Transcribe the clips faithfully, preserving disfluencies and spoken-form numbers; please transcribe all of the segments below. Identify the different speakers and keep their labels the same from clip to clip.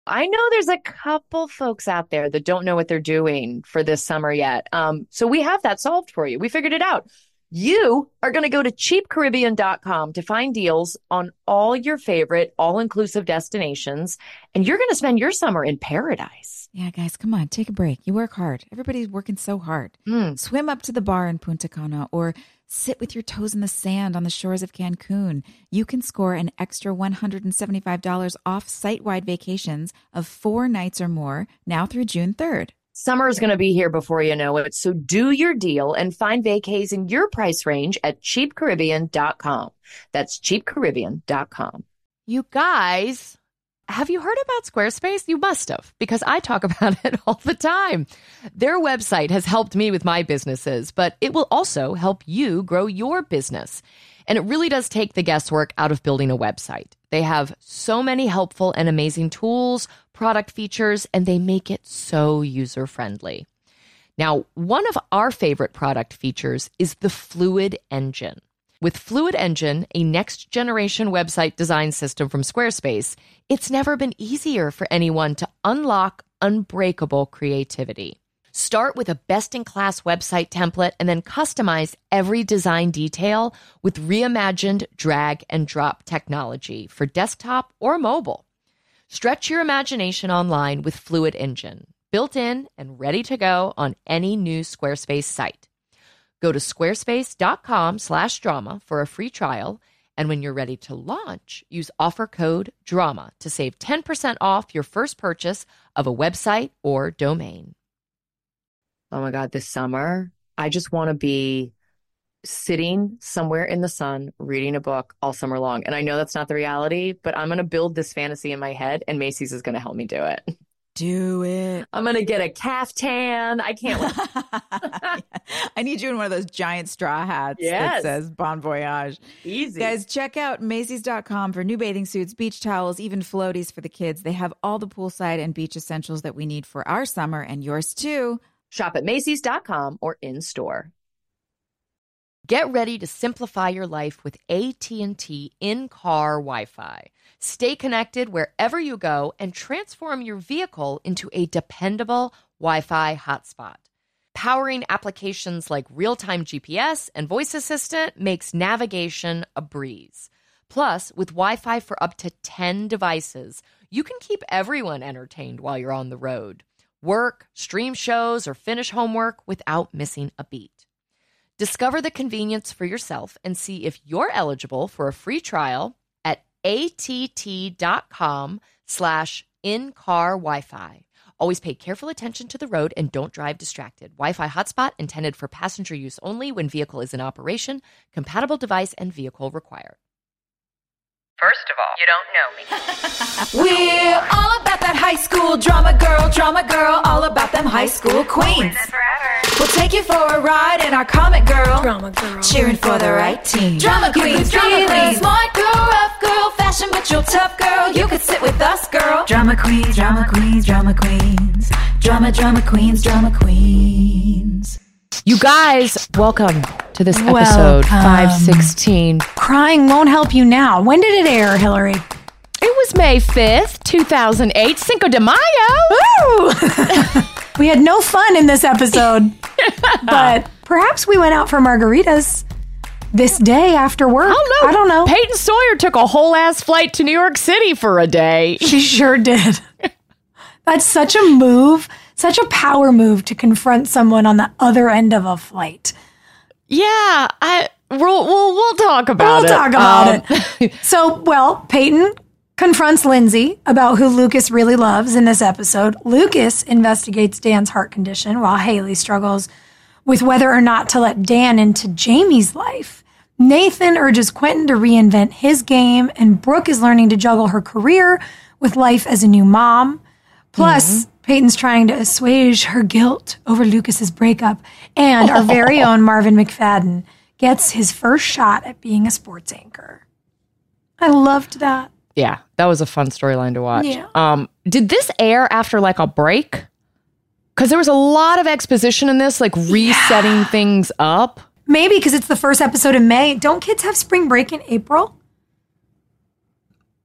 Speaker 1: I know there's a couple folks out there that don't know what they're doing for this summer yet. Um, so we have that solved for you. We figured it out. You are going to go to cheap caribbean dot com to find deals on all your favorite all-inclusive destinations, and you're going to spend your summer in paradise.
Speaker 2: Yeah, guys, come on, take a break. You work hard. Everybody's working so hard.
Speaker 1: Mm.
Speaker 2: Swim up to the bar in Punta Cana or sit with your toes in the sand on the shores of Cancun. You can score an extra one hundred seventy-five dollars off site-wide vacations of four nights or more now through June third.
Speaker 1: Summer is going to be here before you know it, so do your deal and find vacays in your price range at cheap caribbean dot com. That's cheap caribbean dot com.
Speaker 3: You guys, have you heard about Squarespace? You must have, because I talk about it all the time. Their website has helped me with my businesses, but it will also help you grow your business. And it really does take the guesswork out of building a website. They have so many helpful and amazing tools, product features, and they make it so user-friendly. Now, one of our favorite product features is the Fluid Engine. With Fluid Engine, a next-generation website design system from Squarespace, it's never been easier for anyone to unlock unbreakable creativity. Start with a best-in-class website template and then customize every design detail with reimagined drag-and-drop technology for desktop or mobile. Stretch your imagination online with Fluid Engine, built in and ready to go on any new Squarespace site. Go to squarespace.com slash drama for a free trial, and when you're ready to launch, use offer code DRAMA to save ten percent off your first purchase of a website or domain.
Speaker 1: Oh my God, this summer, I just want to be sitting somewhere in the sun reading a book all summer long. And I know that's not the reality, but I'm going to build this fantasy in my head, and Macy's is going to help me do it.
Speaker 2: Do it.
Speaker 1: I'm going to get a caftan. I can't wait.
Speaker 2: I need you in one of those giant straw hats
Speaker 1: Yes.
Speaker 2: that says Bon Voyage.
Speaker 1: Easy.
Speaker 2: Guys, check out Macy's dot com for new bathing suits, beach towels, even floaties for the kids. They have all the poolside and beach essentials that we need for our summer and yours too.
Speaker 1: Shop at Macy's dot com or in-store.
Speaker 3: Get ready to simplify your life with A T and T in-car Wi-Fi. Stay connected wherever you go and transform your vehicle into a dependable Wi-Fi hotspot. Powering applications like real-time G P S and voice assistant makes navigation a breeze. Plus, with Wi-Fi for up to ten devices, you can keep everyone entertained while you're on the road. Work, stream shows, or finish homework without missing a beat. Discover the convenience for yourself and see if you're eligible for a free trial at att.com slash in-car Wi-Fi. Always pay careful attention to the road and don't drive distracted. Wi-Fi hotspot intended for passenger use only when vehicle is in operation. Compatible device and vehicle required.
Speaker 4: First of all, you don't know me.
Speaker 5: We're all about that high school drama girl, drama girl, all about them high school queens. We'll take you for a ride in our comic girl, drama girl, cheering for the right team. Drama queens, drama queens, smart girl, rough girl, fashion but you're tough girl. You could sit with us, girl. Drama queens, drama queens, drama queens, drama, drama queens, drama queens.
Speaker 3: You guys, welcome to this episode
Speaker 6: Welcome.
Speaker 3: five sixteen.
Speaker 6: Crying won't help you now. When did it air, Hillary?
Speaker 3: It was May fifth, two thousand eight, Cinco de Mayo.
Speaker 6: Woo! We had no fun in this episode, but perhaps we went out for margaritas this day after work.
Speaker 3: I don't know.
Speaker 6: I don't know.
Speaker 3: Peyton Sawyer took a whole ass flight to New York City for a day.
Speaker 6: She sure did. That's such a move, such a power move to confront someone on the other end of a flight.
Speaker 3: Yeah, I we'll we'll, we'll talk about
Speaker 6: We'll
Speaker 3: it.
Speaker 6: talk about
Speaker 3: Um,
Speaker 6: it. So, well, Peyton confronts Lindsay about who Lucas really loves in this episode. Lucas investigates Dan's heart condition while Haley struggles with whether or not to let Dan into Jamie's life. Nathan urges Quentin to reinvent his game, and Brooke is learning to juggle her career with life as a new mom. Plus, Peyton's trying to assuage her guilt over Lucas's breakup, and our very own Marvin McFadden gets his first shot at being a sports anchor. I loved that.
Speaker 3: Yeah, that was a fun storyline to watch.
Speaker 6: Yeah.
Speaker 3: Um, did this air after like a break? Because there was a lot of exposition in this, like resetting
Speaker 6: Yeah.
Speaker 3: things up.
Speaker 6: Maybe because it's the first episode in May. Don't kids have spring break in April?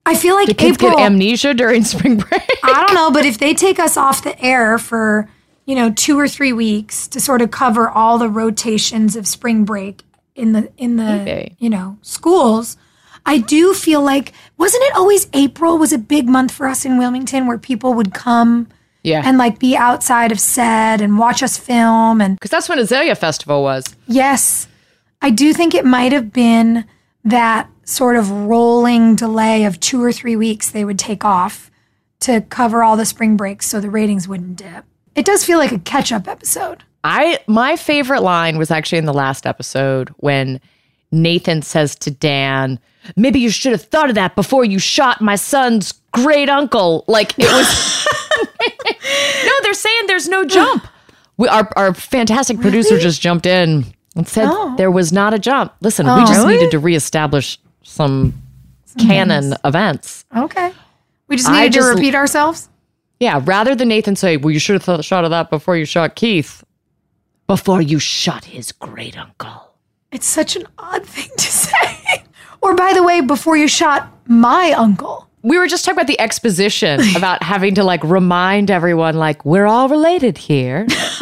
Speaker 6: I feel like
Speaker 3: Do kids
Speaker 6: April,
Speaker 3: get amnesia during spring break?
Speaker 6: I don't know, but if they take us off the air for, you know, two or three weeks to sort of cover all the rotations of spring break in the, in the,
Speaker 3: Okay.
Speaker 6: you know, schools, I do feel like, wasn't it always April was a big month for us in Wilmington where people would come
Speaker 3: Yeah.
Speaker 6: and like be outside of set and watch us film? And
Speaker 3: Because that's when Azalea Festival was.
Speaker 6: yes, I do think it might have been that sort of rolling delay of two or three weeks they would take off to cover all the spring breaks so the ratings wouldn't dip. It does feel like a catch-up episode.
Speaker 3: I my favorite line was actually in the last episode when Nathan says to Dan, maybe you should have thought of that before you shot my son's great uncle. Like it was No, they're saying there's no jump. We, our our fantastic producer just jumped in and said
Speaker 6: Oh.
Speaker 3: there was not a jump. Listen, we
Speaker 6: Oh,
Speaker 3: just
Speaker 6: really?
Speaker 3: needed to reestablish some canon events.
Speaker 6: Okay. We just
Speaker 3: I
Speaker 6: needed
Speaker 3: just-
Speaker 6: to repeat ourselves?
Speaker 3: Yeah, rather than Nathan say, well, you should have thought, shot of that before you shot Keith. Before you shot his great uncle.
Speaker 6: It's such an odd thing to say. Or by the way, before you shot my uncle.
Speaker 3: We were just talking about the exposition about having to like remind everyone, like, we're all related here.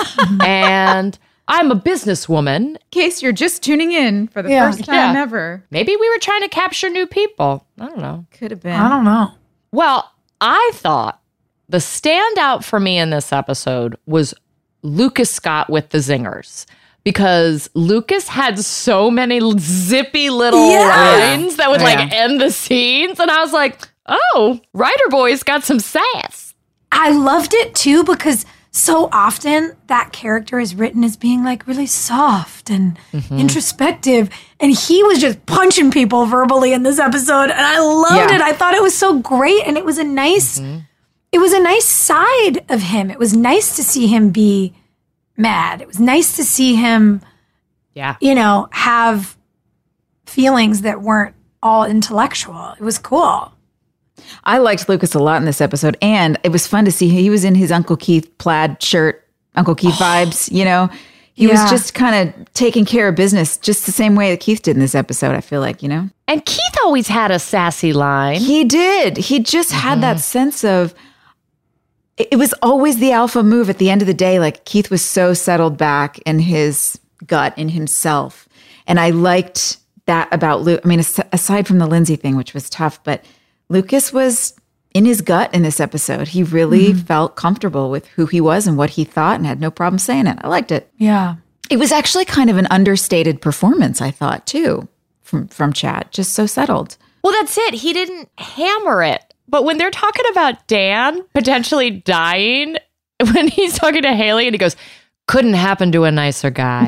Speaker 3: And I'm a businesswoman.
Speaker 2: In case you're just tuning in for the
Speaker 6: Yeah.
Speaker 2: first time
Speaker 3: Yeah.
Speaker 2: ever.
Speaker 3: Maybe we were trying to capture new people. I don't know.
Speaker 2: Could have been.
Speaker 6: I don't know.
Speaker 3: Well, I thought the standout for me in this episode was Lucas Scott with the zingers. Because Lucas had so many l- zippy little
Speaker 6: Yeah.
Speaker 3: lines that would
Speaker 2: Oh,
Speaker 3: like
Speaker 2: yeah.
Speaker 3: end the scenes. And I was like, oh, Writer Boy's got some sass.
Speaker 6: I loved it too because so often that character is written as being like really soft and introspective. And he was just punching people verbally in this episode. And I loved
Speaker 2: Yeah.
Speaker 6: it. I thought it was so great. And it was a nice, it was a nice side of him. It was nice to see him be mad. It was nice to see him,
Speaker 3: Yeah.
Speaker 6: you know, have feelings that weren't all intellectual. It was cool.
Speaker 2: I liked Lucas a lot in this episode, and it was fun to see he was in his Uncle Keith plaid shirt, Uncle Keith vibes, you know. He
Speaker 6: Yeah.
Speaker 2: was just kind of taking care of business just the same way that Keith did in this episode, I feel like, you know.
Speaker 3: And Keith always had a sassy line.
Speaker 2: He did. He just had that sense of it it was always the alpha move at the end of the day. Like Keith was so settled back in his gut, in himself. And I liked that about Luke. I mean, as- aside from the Lindsay thing, which was tough, but Lucas was in his gut in this episode. He really felt comfortable with who he was and what he thought and had no problem saying it. I liked it.
Speaker 6: Yeah.
Speaker 2: It was actually kind of an understated performance, I thought, too, from, from Chad. Just so settled.
Speaker 3: Well, that's it. He didn't hammer it. But when they're talking about Dan potentially dying, when he's talking to Haley and he goes, couldn't happen to a nicer guy.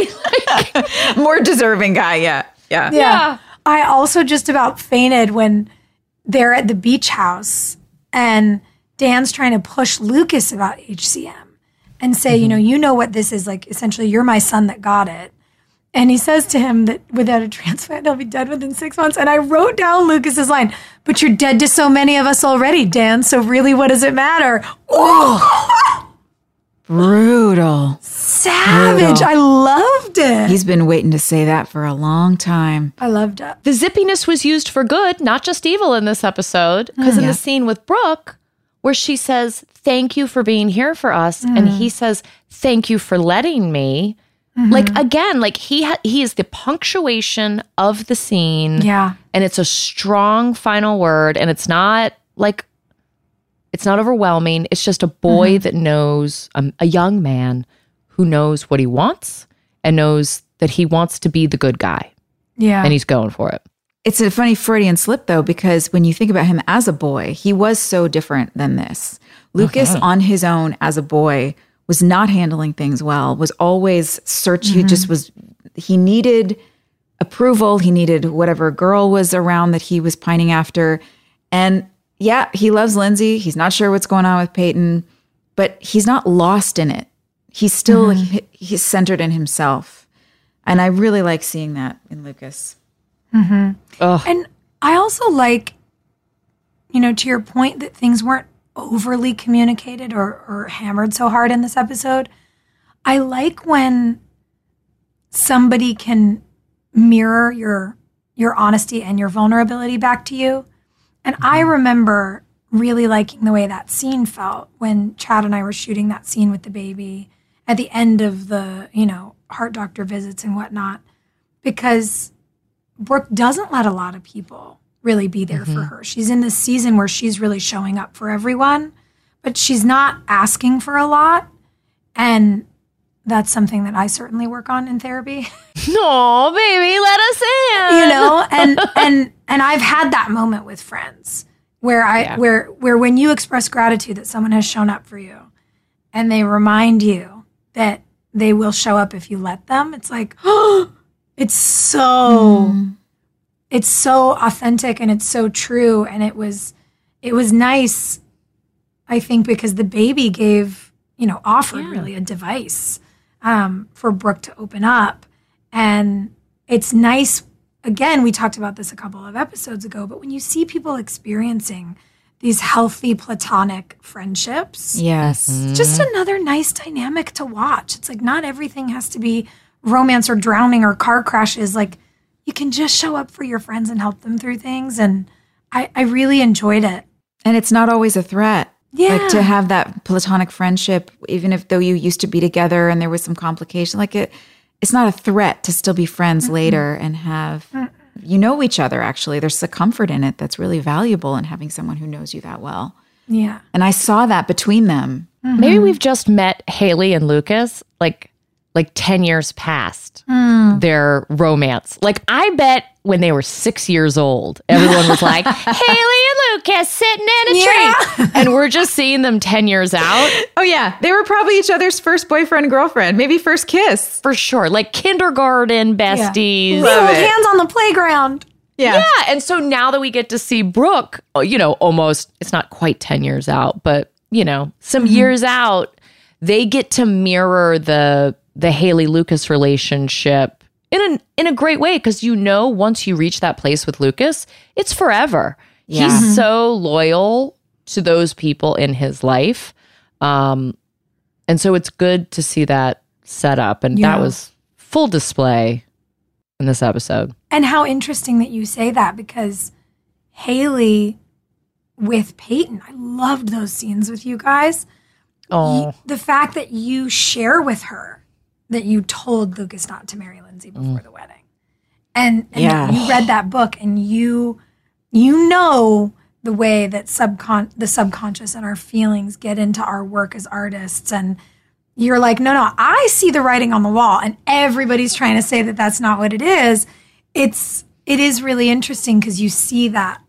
Speaker 2: More deserving guy, yeah. Yeah.
Speaker 6: Yeah. I also just about fainted when they're at the beach house and Dan's trying to push Lucas about H C M and say, you know, you know what this is like. Essentially, you're my son that got it. And he says to him that without a transplant, he'll be dead within six months. And I wrote down Lucas's line, but you're dead to so many of us already, Dan. So really, what does it matter? Oh,
Speaker 2: Brutal.
Speaker 6: savage.
Speaker 2: Brutal.
Speaker 6: I loved it.
Speaker 2: He's been waiting to say that for a long time.
Speaker 6: I loved it.
Speaker 3: The zippiness was used for good, not just evil in this episode. Because in
Speaker 2: yeah.
Speaker 3: the scene with Brooke, where she says, thank you for being here for us. And he says, thank you for letting me. Like, again, like he ha- he is the punctuation of the scene.
Speaker 6: Yeah.
Speaker 3: And it's a strong final word. And it's not like, it's not overwhelming. It's just a boy that knows, um, a young man who knows what he wants and knows that he wants to be the good guy.
Speaker 6: Yeah.
Speaker 3: And he's going for it.
Speaker 2: It's a funny Freudian slip, though, because when you think about him as a boy, he was so different than this. Lucas, on his own as a boy, was not handling things well, was always searching. He just was, he needed approval. He needed whatever girl was around that he was pining after. And yeah, he loves Lindsay. He's not sure what's going on with Peyton, but he's not lost in it. He's still, he, he's centered in himself. And I really like seeing that in Lucas.
Speaker 6: And I also like, you know, to your point that things weren't overly communicated or, or hammered so hard in this episode. I like when somebody can mirror your your honesty and your vulnerability back to you. And I remember really liking the way that scene felt when Chad and I were shooting that scene with the baby at the end of the, you know, heart doctor visits and whatnot, because Brooke doesn't let a lot of people really be there mm-hmm. for her. She's in this season where she's really showing up for everyone, but she's not asking for a lot. And that's something that I certainly work on in therapy.
Speaker 3: No, baby, let us in.
Speaker 6: You know, and and and I've had that moment with friends where I yeah. where where when you express gratitude that someone has shown up for you and they remind you that they will show up if you let them, it's like, oh, it's so mm. it's so authentic and it's so true. And it was it was nice, I think, because the baby gave, you know, offered yeah. really a device um, for Brooke to open up. And it's nice, again, we talked about this a couple of episodes ago, but when you see people experiencing these healthy platonic friendships,
Speaker 2: yes,
Speaker 6: it's just another nice dynamic to watch. It's like not everything has to be romance or drowning or car crashes. Like you can just show up for your friends and help them through things. And I, I really enjoyed it.
Speaker 2: And it's not always a threat.
Speaker 6: Yeah.
Speaker 2: Like to have that platonic friendship, even if though you used to be together and there was some complication, like it, it's not a threat to still be friends mm-hmm. later and have, mm-hmm. you know each other actually. There's a comfort in it that's really valuable in having someone who knows you that well.
Speaker 6: Yeah.
Speaker 2: And I saw that between them.
Speaker 3: Mm-hmm. Maybe we've just met Haley and Lucas like like ten years past mm. their romance. Like I bet when they were six years old, everyone was like, Haley and Lucas sitting in a
Speaker 6: yeah.
Speaker 3: tree. And we're just seeing them ten years out.
Speaker 2: Oh yeah. They were probably each other's first boyfriend and girlfriend, maybe first kiss.
Speaker 3: For sure. Like kindergarten besties.
Speaker 6: Yeah. Love it. Hands on the playground.
Speaker 3: Yeah. Yeah. And so now that we get to see Brooke, you know, almost, it's not quite ten years out, but, you know, some mm-hmm. years out, they get to mirror the the Haley Lucas relationship in a, in a great way. Because, you know, once you reach that place with Lucas, it's forever. Yeah. He's mm-hmm. so loyal to those people in his life. Um, and so it's good to see that set up. And yeah. that was full display in this episode.
Speaker 6: And how interesting that you say that, because Haley with Peyton, I loved those scenes with you guys.
Speaker 3: Oh,
Speaker 6: you, the fact that you share with her that you told Lucas not to marry Lindsay before mm. the wedding. And, and
Speaker 2: yeah.
Speaker 6: you read that book and you you know the way that subcon the subconscious and our feelings get into our work as artists. And you're like, no, no, I see the writing on the wall and everybody's trying to say that that's not what it is. It's, it is really interesting because you see that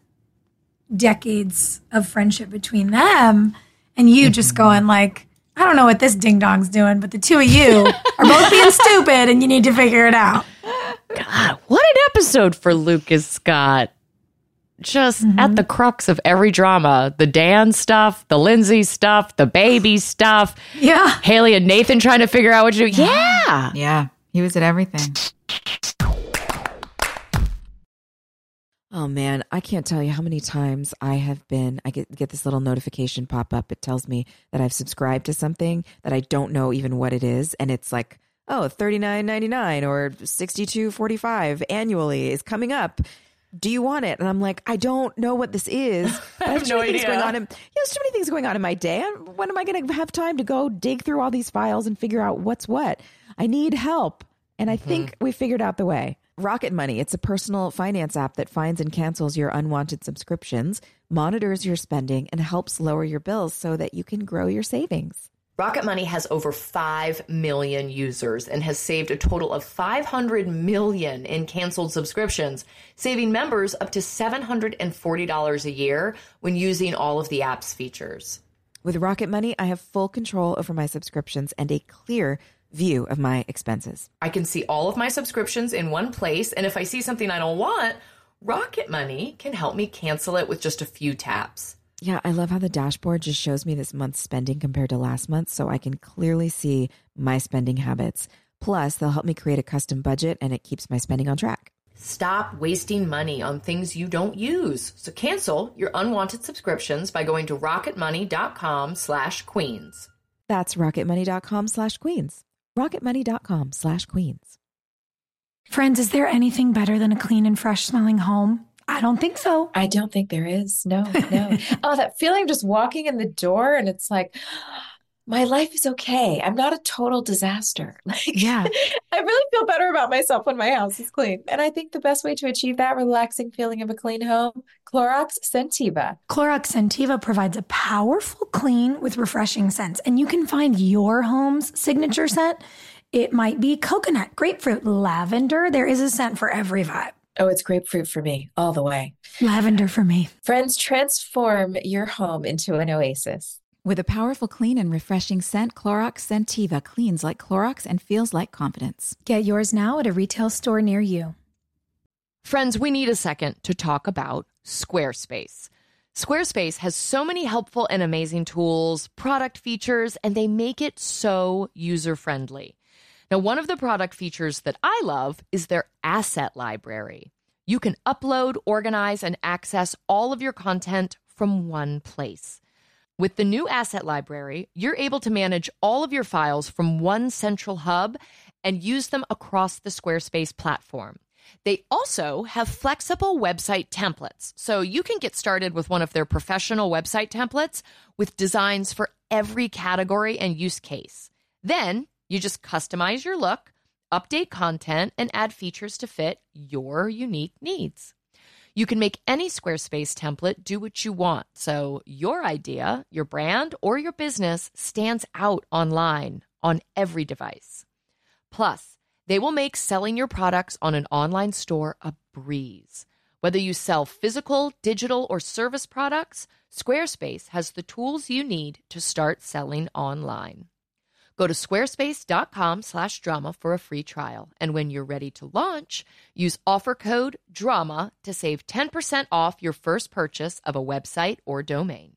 Speaker 6: decades of friendship between them and you mm-hmm. just going like, I don't know what this ding dong's doing, but the two of you are both being stupid and you need to figure it out.
Speaker 3: God, what an episode for Lucas Scott. Just mm-hmm. at the crux of every drama. The Dan stuff, the Lindsay stuff, the baby stuff.
Speaker 6: Yeah.
Speaker 3: Haley and Nathan trying to figure out what to do. Yeah.
Speaker 2: Yeah. He was at everything.
Speaker 7: Oh man, I can't tell you how many times I have been, I get, get this little notification pop up. It tells me that I've subscribed to something that I don't know even what it is. And it's like, oh, thirty-nine ninety-nine or sixty-two forty-five annually is coming up. Do you want it? And I'm like, I don't know what this is. But I have too
Speaker 3: no
Speaker 7: many
Speaker 3: idea.
Speaker 7: things going on. In, yeah, there's too many things going on in my day. When am I going to have time to go dig through all these files and figure out what's what? I need help. And I mm-hmm. think we figured out the way. Rocket Money. It's a personal finance app that finds and cancels your unwanted subscriptions, monitors your spending, and helps lower your bills so that you can grow your savings.
Speaker 1: Rocket Money has over five million users and has saved a total of five hundred million in canceled subscriptions, saving members up to seven hundred forty dollars a year when using all of the app's features.
Speaker 7: With Rocket Money, I have full control over my subscriptions and a clear view of my expenses.
Speaker 1: I can see all of my subscriptions in one place, and if I see something I don't want, Rocket Money can help me cancel it with just a few taps.
Speaker 7: Yeah, I love how the dashboard just shows me this month's spending compared to last month, so I can clearly see my spending habits. Plus, they'll help me create a custom budget, and it keeps my spending on track.
Speaker 1: Stop wasting money on things you don't use. So cancel your unwanted subscriptions by going to rocketmoney.com slash queens.
Speaker 7: That's rocketmoney.com slash queens. rocketmoney.com slash queens.
Speaker 6: Friends, is there anything better than a clean and fresh smelling home? I don't think so.
Speaker 8: I don't think there is. No, no. Oh, that feeling of just walking in the door and it's like, my life is okay. I'm not a total disaster. Like,
Speaker 7: Yeah.
Speaker 8: I really feel better about myself when my house is clean. And I think the best way to achieve that relaxing feeling of a clean home, Clorox Scentiva.
Speaker 6: Clorox Scentiva provides a powerful clean with refreshing scents, and you can find your home's signature scent. It might be coconut, grapefruit, lavender. There is a scent for every vibe.
Speaker 8: Oh, it's grapefruit for me all the way.
Speaker 6: Lavender for me.
Speaker 8: Friends, transform your home into an oasis.
Speaker 2: With a powerful clean and refreshing scent, Clorox Scentiva cleans like Clorox and feels like confidence.
Speaker 6: Get yours now at a retail store near you.
Speaker 3: Friends, we need a second to talk about Squarespace. Squarespace has so many helpful and amazing tools, product features, and they make it so user-friendly. Now, one of the product features that I love is their asset library. You can upload, organize, and access all of your content from one place. With the new asset library, you're able to manage all of your files from one central hub and use them across the Squarespace platform. They also have flexible website templates, so you can get started with one of their professional website templates with designs for every category and use case. Then you just customize your look, update content, and add features to fit your unique needs. You can make any Squarespace template do what you want, so your idea, your brand, or your business stands out online on every device. Plus, they will make selling your products on an online store a breeze. Whether you sell physical, digital, or service products, Squarespace has the tools you need to start selling online. Go to squarespace.com slash drama for a free trial. And when you're ready to launch, use offer code DRAMA to save ten percent off your first purchase of a website or domain.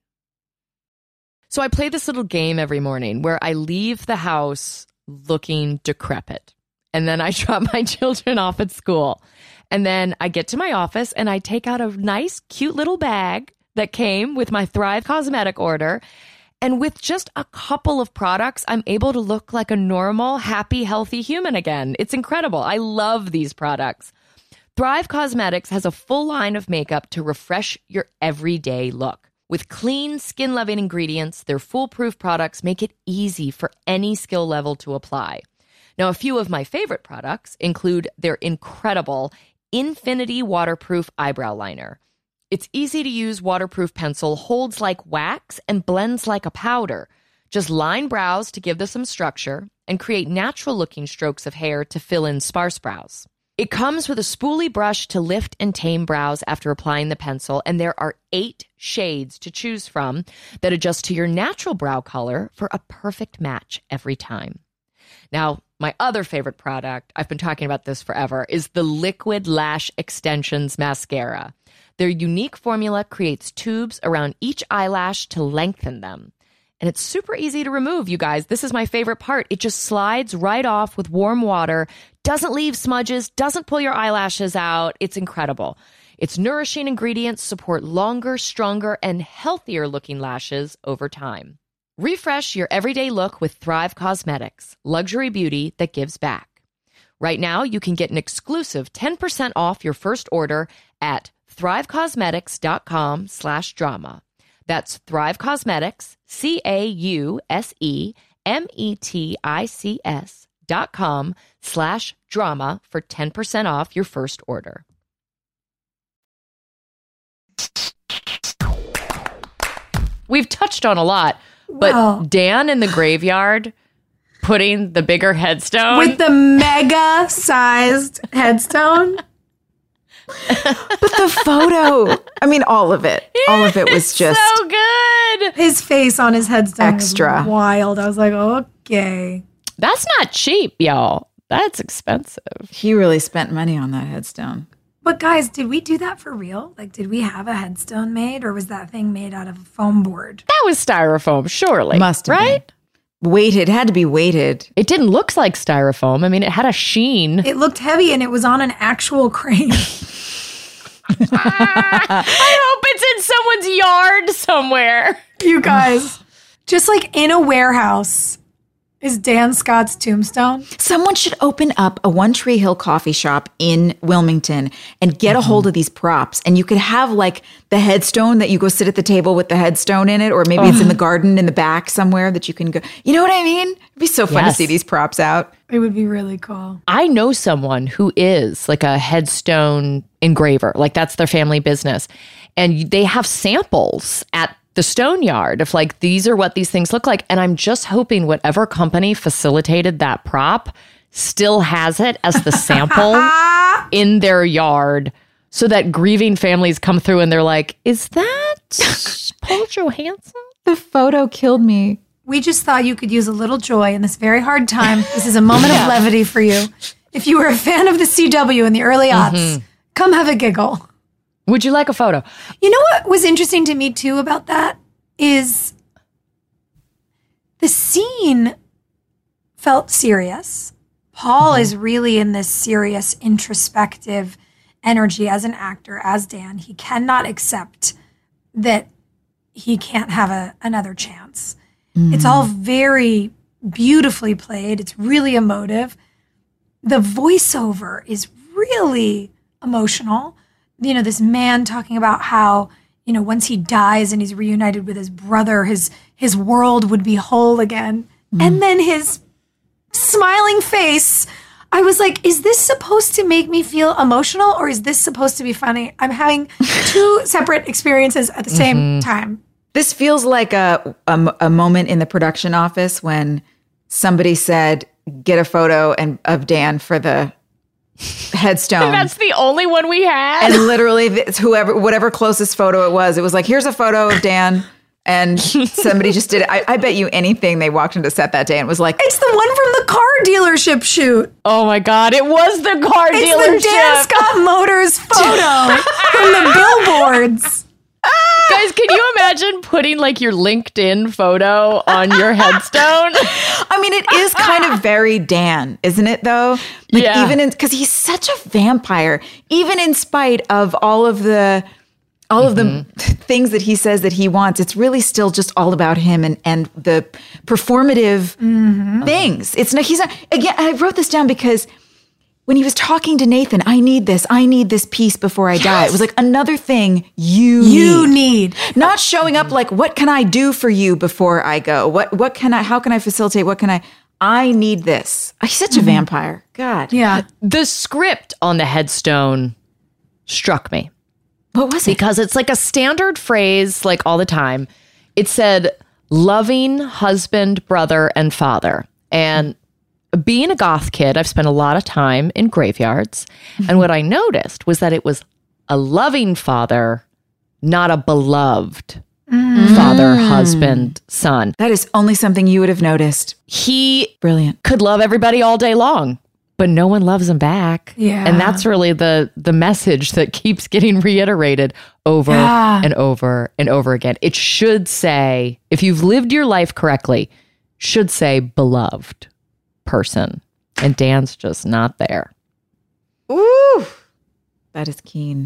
Speaker 3: So I play this little game every morning where I leave the house looking decrepit. And then I drop my children off at school. And then I get to my office and I take out a nice, cute little bag that came with my Thrive Cosmetic order. And with just a couple of products, I'm able to look like a normal, happy, healthy human again. It's incredible. I love these products. Thrive Cosmetics has a full line of makeup to refresh your everyday look. With clean, skin-loving ingredients, their foolproof products make it easy for any skill level to apply. Now, a few of my favorite products include their incredible Infinity Waterproof Eyebrow Liner. Its easy-to-use waterproof pencil holds like wax and blends like a powder. Just line brows to give them some structure and create natural-looking strokes of hair to fill in sparse brows. It comes with a spoolie brush to lift and tame brows after applying the pencil, and there are eight shades to choose from that adjust to your natural brow color for a perfect match every time. Now, my other favorite product, I've been talking about this forever, is the Liquid Lash Extensions Mascara. Their unique formula creates tubes around each eyelash to lengthen them. And it's super easy to remove, you guys. This is my favorite part. It just slides right off with warm water, doesn't leave smudges, doesn't pull your eyelashes out. It's incredible. Its nourishing ingredients support longer, stronger, and healthier looking lashes over time. Refresh your everyday look with Thrive Cosmetics, luxury beauty that gives back. Right now, you can get an exclusive ten percent off your first order at thrivecosmetics.com slash drama. That's Thrive Cosmetics, C A U S E M E T I C S dot com slash drama for ten percent off your first order. We've touched on a lot, but
Speaker 6: Wow.
Speaker 3: Dan in the graveyard putting the bigger headstone.
Speaker 6: With the mega sized headstone.
Speaker 7: But the photo, I mean, all of it, all of it was
Speaker 3: It's
Speaker 7: just
Speaker 3: so good.
Speaker 6: His face on his headstone was
Speaker 7: Extra.
Speaker 6: wild. I was like, okay.
Speaker 3: That's not cheap, y'all. That's expensive.
Speaker 7: he really spent money on that headstone.
Speaker 6: But guys, did we do that for real? Like, did we have a headstone made, or was that thing made out of a foam board?
Speaker 3: That was styrofoam, surely.
Speaker 7: Must have
Speaker 3: right?
Speaker 7: been. Weighted, had to be weighted.
Speaker 3: It didn't look like styrofoam. I mean, it had a sheen.
Speaker 6: It looked heavy, and it was on an actual crane.
Speaker 3: I hope it's in someone's yard somewhere.
Speaker 6: You guys, just like in a warehouse is Dan Scott's tombstone.
Speaker 2: Someone should open up a One Tree Hill coffee shop in Wilmington and get a hold of these props. And you could have like the headstone that you go sit at the table with the headstone in it, or maybe it's in the garden in the back somewhere that you can go. You know what I mean? It'd be so fun
Speaker 3: Yes.
Speaker 2: to see these props out.
Speaker 6: It would be really cool.
Speaker 3: I know someone who is like a headstone engraver, like that's their family business. And they have samples at the stone yard of like, these are what these things look like. And I'm just hoping whatever company facilitated that prop still has it as the sample in their yard so that grieving families come through and they're like, is that Paul Johansson?
Speaker 2: The photo killed me.
Speaker 6: We just thought you could use a little joy in this very hard time. This is a moment of levity for you. If you were a fan of the C W in the early aughts,
Speaker 3: Mm-hmm.
Speaker 6: come have a giggle.
Speaker 3: Would you like a photo?
Speaker 6: You know what was interesting to me too about that is the scene felt serious. Paul
Speaker 3: Mm-hmm.
Speaker 6: is really in this serious, introspective energy as an actor, as Dan. He cannot accept that he can't have a, another chance. It's all very beautifully played. It's really emotive. The voiceover is really emotional. You know, this man talking about how, you know, once he dies and he's reunited with his brother, his his world would be whole again. And then his smiling face, I was like, is this supposed to make me feel emotional or is this supposed to be funny? I'm having two separate experiences at the same time.
Speaker 2: This feels like a, a a moment in the production office when somebody said, "Get a photo and of Dan for the headstone."
Speaker 3: That's the only one we had.
Speaker 2: And literally, this, whoever, whatever closest photo it was, it was like, "Here's a photo of Dan," and somebody just did it. I, I bet you anything they walked into set that day and was like,
Speaker 6: It's the one from the car dealership shoot.
Speaker 3: Oh my God, it was the car
Speaker 6: It's
Speaker 3: dealership.
Speaker 6: the Dan Scott Motors photo from the billboards.
Speaker 3: Guys, can you imagine putting like your LinkedIn photo on your headstone?
Speaker 2: I mean, it is kind of very Dan, isn't it, though? Like,
Speaker 3: Yeah.
Speaker 2: even in, because he's such a vampire, even in spite of all of the, all of the things that he says that he wants, it's really still just all about him and, and the performative things. It's not, he's not, again, I wrote this down because when he was talking to Nathan, I need this, I need this piece before I die. It was like another thing you
Speaker 6: You
Speaker 2: need.
Speaker 6: need.
Speaker 2: Not showing up like, what can I do for you before I go? What what can I, how can I facilitate? What can I, I need this. He's such a vampire. God.
Speaker 6: Yeah.
Speaker 3: The script on the headstone struck me
Speaker 2: What was it?
Speaker 3: because it's like a standard phrase, like all the time. It said, loving husband, brother, and father. And being a goth kid, I've spent a lot of time in graveyards. And what I noticed was that it was a loving father, not a beloved father, husband, son.
Speaker 2: That is only something you would have noticed.
Speaker 3: He
Speaker 2: Brilliant.
Speaker 3: could love everybody all day long, but no one loves him back.
Speaker 6: Yeah.
Speaker 3: And that's really the the message that keeps getting reiterated over
Speaker 6: Yeah.
Speaker 3: and over and over again. It should say, if you've lived your life correctly, should say beloved person. And Dan's just not there.
Speaker 2: Ooh. That is keen.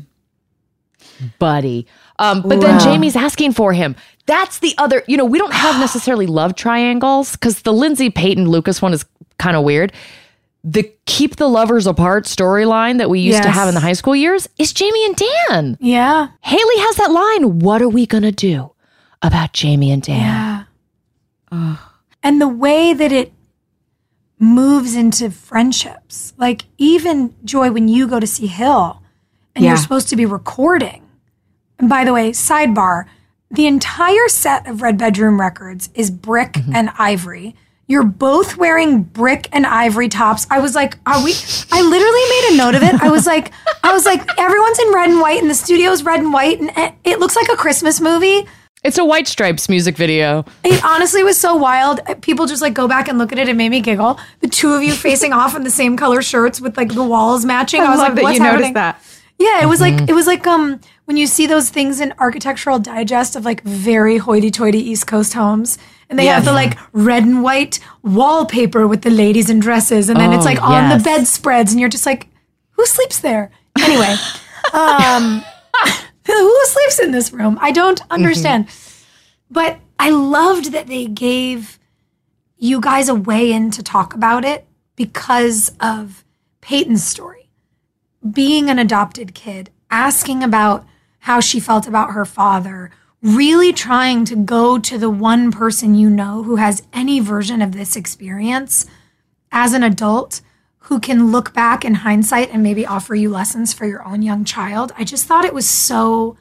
Speaker 3: Buddy. Um, but then Jamie's asking for him. That's the other, you know, we don't have necessarily love triangles because the Lindsay Peyton Lucas one is kind of weird. The keep the lovers apart storyline that we used to
Speaker 6: Yes.
Speaker 3: have in the high school years is Jamie and Dan.
Speaker 6: Yeah.
Speaker 3: Haley has that line. What are we going to do about Jamie and Dan?
Speaker 6: Yeah. And the way that it moves into friendships, like even Joy, when you go to see Hill and
Speaker 2: Yeah.
Speaker 6: you're supposed to be recording. And by the way, sidebar, the entire set of Red Bedroom Records is brick and ivory. You're both wearing brick and ivory tops. I was like, are we, I literally made a note of it. I was like, I was like, everyone's in red and white and the studio's red and white and it- it looks like a Christmas movie.
Speaker 3: It's a White Stripes music video.
Speaker 6: It honestly was so wild. People just like go back and look at it. It made me giggle. The two of you facing off in the same color shirts with like the walls matching. I, was
Speaker 2: love
Speaker 6: like,
Speaker 2: that
Speaker 6: what's
Speaker 2: you
Speaker 6: happening?
Speaker 2: noticed that.
Speaker 6: Yeah, it was like it was like um when you see those things in Architectural Digest of like very hoity-toity East Coast homes, and they have the like red and white wallpaper with the ladies in dresses, and then it's
Speaker 3: Oh,
Speaker 6: like on the
Speaker 3: yes.
Speaker 6: bedspreads, and you're just like, who sleeps there? Anyway, um, who sleeps in this room? I don't understand. But I loved that they gave you guys a way in to talk about it because of Peyton's story. Being an adopted kid, asking about how she felt about her father, really trying to go to the one person you know who has any version of this experience as an adult who can look back in hindsight and maybe offer you lessons for your own young child. I just thought it was so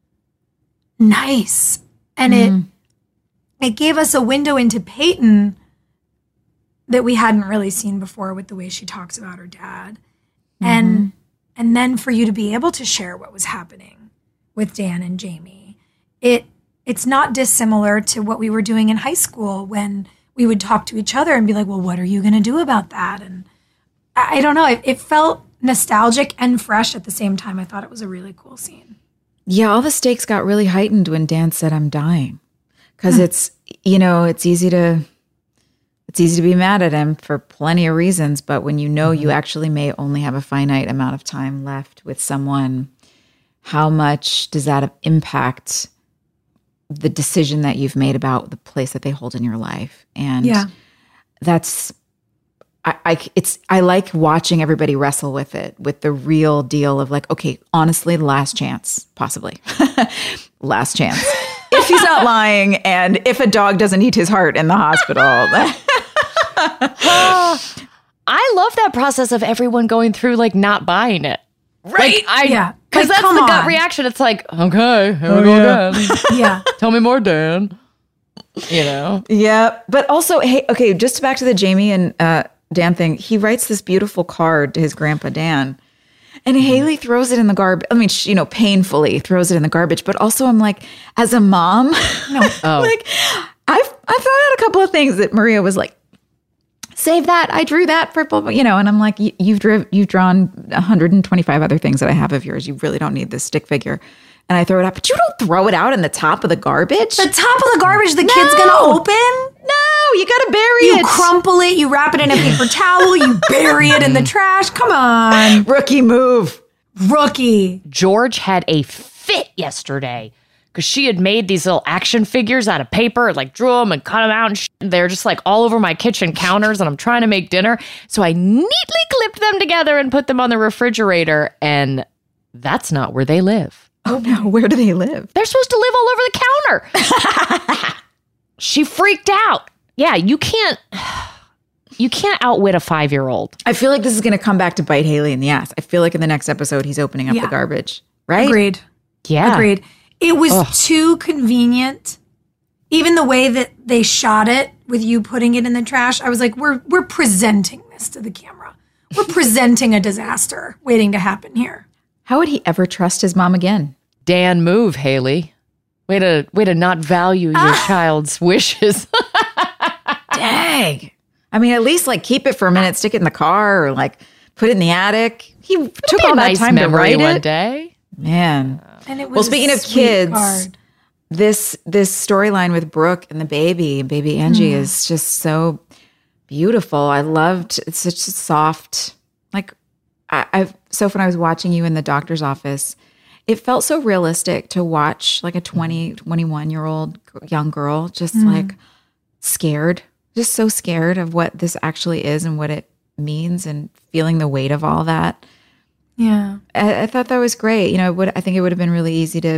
Speaker 6: nice. And mm. it it gave us a window into Peyton that we hadn't really seen before with the way she talks about her dad. Mm-hmm. And and then for you to be able to share what was happening with Dan and Jamie. It it's not dissimilar to what we were doing in high school when we would talk to each other and be like, well, what are you going to do about that? And I, I don't know. It, it felt nostalgic and fresh at the same time. I thought it was a really cool scene.
Speaker 2: Yeah, all the stakes got really heightened when Dan said, I'm dying. Because it's, you know, it's easy to, it's easy to be mad at him for plenty of reasons. But when you know mm-hmm. you actually may only have a finite amount of time left with someone, how much does that impact the decision that you've made about the place that they hold in your life? And yeah. that's, I, I, it's, I like watching everybody wrestle with it, with the real deal of like, okay, honestly, last chance, possibly. Last chance. If he's not lying and if a dog doesn't eat his heart in the hospital.
Speaker 3: uh, I love that process of everyone going through like not buying it.
Speaker 6: Right.
Speaker 3: Like, I,
Speaker 6: yeah.
Speaker 3: Because
Speaker 6: like,
Speaker 3: that's the
Speaker 6: on.
Speaker 3: gut reaction. It's like, okay, here we
Speaker 2: oh,
Speaker 3: go
Speaker 2: yeah.
Speaker 3: again.
Speaker 6: Yeah.
Speaker 3: Tell me more, Dan. You know?
Speaker 2: Yeah. But also, hey, okay, just back to the Jamie and uh, Dan thing. He writes this beautiful card to his grandpa, Dan. And mm-hmm. Haley throws it in the garbage. I mean, she, you know, painfully throws it in the garbage. But also I'm like, as a mom, no. oh. like, I've, I've thrown out a couple of things that Maria was like, save that. I drew that for, you know, and I'm like, you've driv- you've drawn one hundred twenty-five other things that I have of yours. You really don't need this stick figure. And I throw it out, but you don't throw it out in the top of the garbage.
Speaker 6: The top of the garbage the
Speaker 2: no.
Speaker 6: kid's going to open?
Speaker 2: No, you got to bury
Speaker 6: you
Speaker 2: it.
Speaker 6: You crumple it, you wrap it in a paper towel, you bury it in the trash. Come on.
Speaker 2: Rookie move.
Speaker 6: Rookie.
Speaker 3: George had a fit yesterday because she had made these little action figures out of paper, like drew them and cut them out. And sh- they're just like all over my kitchen counters and I'm trying to make dinner. So I neatly clipped them together and put them on the refrigerator. And that's not where they live.
Speaker 2: Oh no, where do they live?
Speaker 3: They're supposed to live all over the counter. She freaked out. Yeah, you can't you can't outwit a five-year-old.
Speaker 2: I feel like this is going to come back to bite Haley in the ass. I feel like in the next episode he's opening up yeah. the garbage, right?
Speaker 6: Agreed.
Speaker 3: Yeah.
Speaker 6: Agreed. It was
Speaker 3: Ugh.
Speaker 6: too convenient. Even the way that they shot it with you putting it in the trash, I was like, we're we're presenting this to the camera. We're presenting a disaster waiting to happen here.
Speaker 2: How would he ever trust his mom again?
Speaker 3: Dan, move, Haley. Way to way to not value your ah. child's wishes.
Speaker 2: Dang. I mean, at least like keep it for a minute, stick it in the car, or like put it in the attic. He It'll took all that
Speaker 3: nice
Speaker 2: time to write
Speaker 3: one
Speaker 2: it.
Speaker 3: day.
Speaker 2: Man.
Speaker 6: And it was
Speaker 2: well, speaking of kids,
Speaker 6: card.
Speaker 2: this this storyline with Brooke and the baby, baby Angie, mm. is just so beautiful. I loved it's such a soft, like I, I've so when I was watching you in the doctor's office, it felt so realistic to watch like a twenty, twenty-one year old young girl just mm. like scared, just so scared of what this actually is and what it means and feeling the weight of all that.
Speaker 6: Yeah.
Speaker 2: I, I thought that was great. You know, it would, I think it would have been really easy to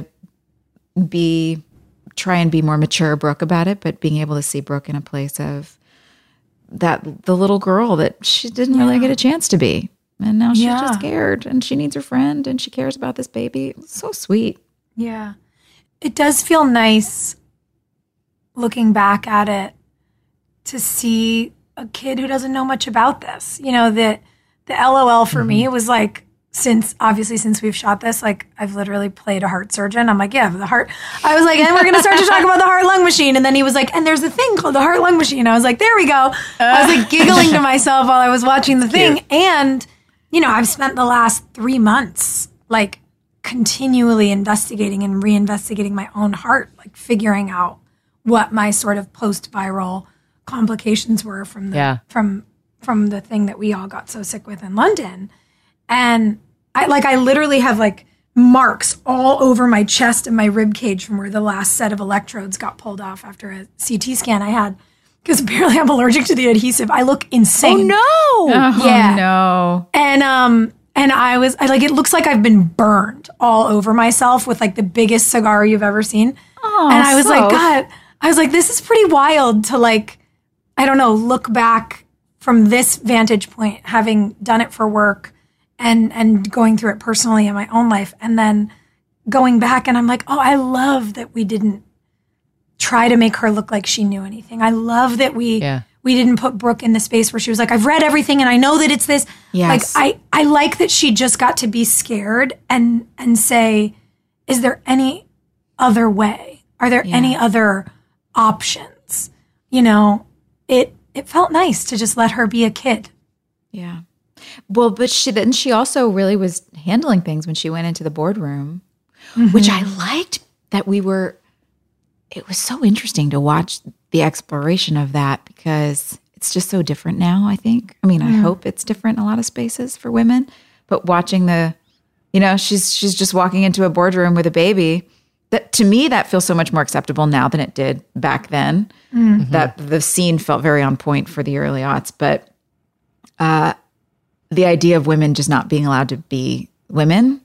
Speaker 2: be, try and be more mature Brooke about it, but being able to see Brooke in a place of that, the little girl that she didn't really yeah. get a chance to be. And now she's yeah. just scared and she needs her friend and she cares about this baby. It's so sweet.
Speaker 6: Yeah. It does feel nice looking back at it to see a kid who doesn't know much about this. You know, the, the L O L for mm-hmm. me was like, since, obviously, since we've shot this, like, I've literally played a heart surgeon. I'm like, yeah, the heart. I was like, and we're going to start to talk about the heart lung machine. And then he was like, and there's a thing called the heart lung machine. I was like, there we go. Uh, I was like giggling to myself while I was watching the thing. Cute. And, you know, I've spent the last three months, like, continually investigating and reinvestigating my own heart, like, figuring out what my sort of post-viral complications were from the,
Speaker 3: yeah.
Speaker 6: from, from the thing that we all got so sick with in London. And I like I literally have like marks all over my chest and my rib cage from where the last set of electrodes got pulled off after a C T scan I had. because apparently I'm allergic to the adhesive. I look insane.
Speaker 1: Oh, no.
Speaker 2: Oh,
Speaker 6: Yeah.
Speaker 2: no.
Speaker 6: And um and I was I like it looks like I've been burned all over myself with like the biggest cigar you've ever seen.
Speaker 2: Oh,
Speaker 6: and I was like,
Speaker 2: Soph.
Speaker 6: God, I was like, this is pretty wild to like, I don't know, look back from this vantage point, having done it for work and and going through it personally in my own life, and then going back and I'm like, oh, I love that we didn't try to make her look like she knew anything. I love that we
Speaker 3: Yeah.
Speaker 6: we didn't put Brooke in the space where she was like, I've read everything and I know that it's this.
Speaker 2: Yes.
Speaker 6: Like I, I like that she just got to be scared and and say, is there any other way? Are there
Speaker 2: Yeah.
Speaker 6: any other options? You know, it it felt nice to just let her be a kid.
Speaker 2: Yeah. Well, but she then she also really was handling things when she went into the boardroom, which I liked that we were. It was so interesting to watch the exploration of that because it's just so different now, I think. I mean, I hope it's different in a lot of spaces for women, but watching the, you know, she's she's just walking into a boardroom with a baby. That to me, that feels so much more acceptable now than it did back then. That the scene felt very on point for the early aughts, but uh, the idea of women just not being allowed to be women,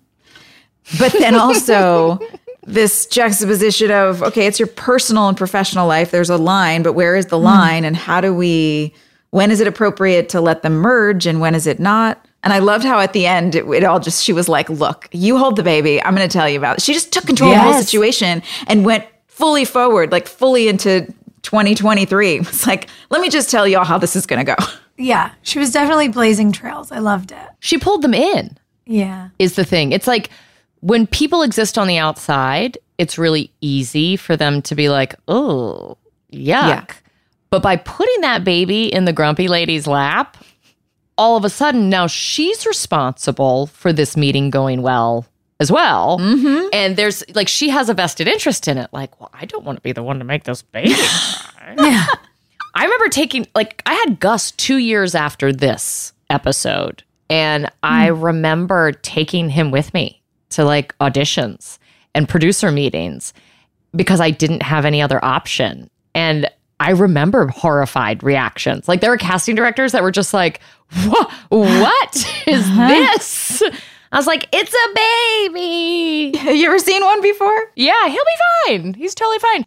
Speaker 2: but then also this juxtaposition of, okay, it's your personal and professional life. There's a line, but where is the line? And how do we, when is it appropriate to let them merge and when is it not? And I loved how at the end, it, it all just, she was like, look, you hold the baby. I'm going to tell you about it. She just took control of the whole
Speaker 1: Yes.
Speaker 2: situation and went fully forward, like fully into twenty twenty-three. It's like, let me just tell y'all how this is going to go.
Speaker 6: Yeah, she was definitely blazing trails. I loved it.
Speaker 3: She pulled them in,
Speaker 6: Yeah.
Speaker 3: is the thing. It's like when people exist on the outside, it's really easy for them to be like, oh, yuck.
Speaker 2: Yeah.
Speaker 3: But by putting that baby in the grumpy lady's lap, all of a sudden now she's responsible for this meeting going well as well. Mm-hmm. And there's like, she has a vested interest in it. Like, well, I don't want to be the one to make this baby cry.
Speaker 6: Yeah.
Speaker 3: I remember taking, like, I had Gus two years after this episode, and I remember taking him with me to like auditions and producer meetings because I didn't have any other option. And I remember horrified reactions. Like, there were casting directors that were just like, what, what is this? I was like, it's a baby.
Speaker 2: Have you ever seen one before?
Speaker 3: Yeah, he'll be fine. He's totally fine.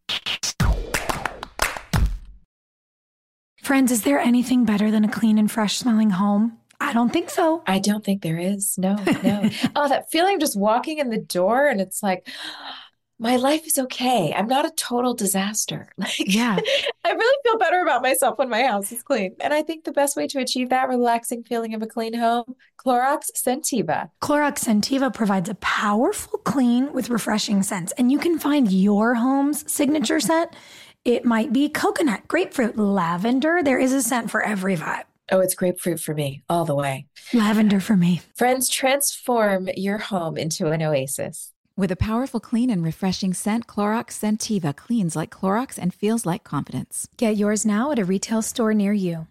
Speaker 6: Friends, is there anything better than a clean and fresh smelling home? I don't think so.
Speaker 8: I don't think there is. No, no. Oh, that feeling of just walking in the door and it's like, my life is okay. I'm not a total disaster. Like,
Speaker 2: Yeah.
Speaker 8: I really feel better about myself when my house is clean. And I think the best way to achieve that relaxing feeling of a clean home, Clorox Scentiva.
Speaker 6: Clorox Scentiva provides a powerful clean with refreshing scents, and you can find your home's signature scent. It might be coconut, grapefruit, lavender. There is a scent for every vibe.
Speaker 8: Oh, it's grapefruit for me all the way.
Speaker 6: Lavender for me.
Speaker 8: Friends, transform your home into an oasis.
Speaker 2: With a powerful, clean, and refreshing scent, Clorox Scentiva cleans like Clorox and feels like confidence.
Speaker 6: Get yours now at a retail store near you.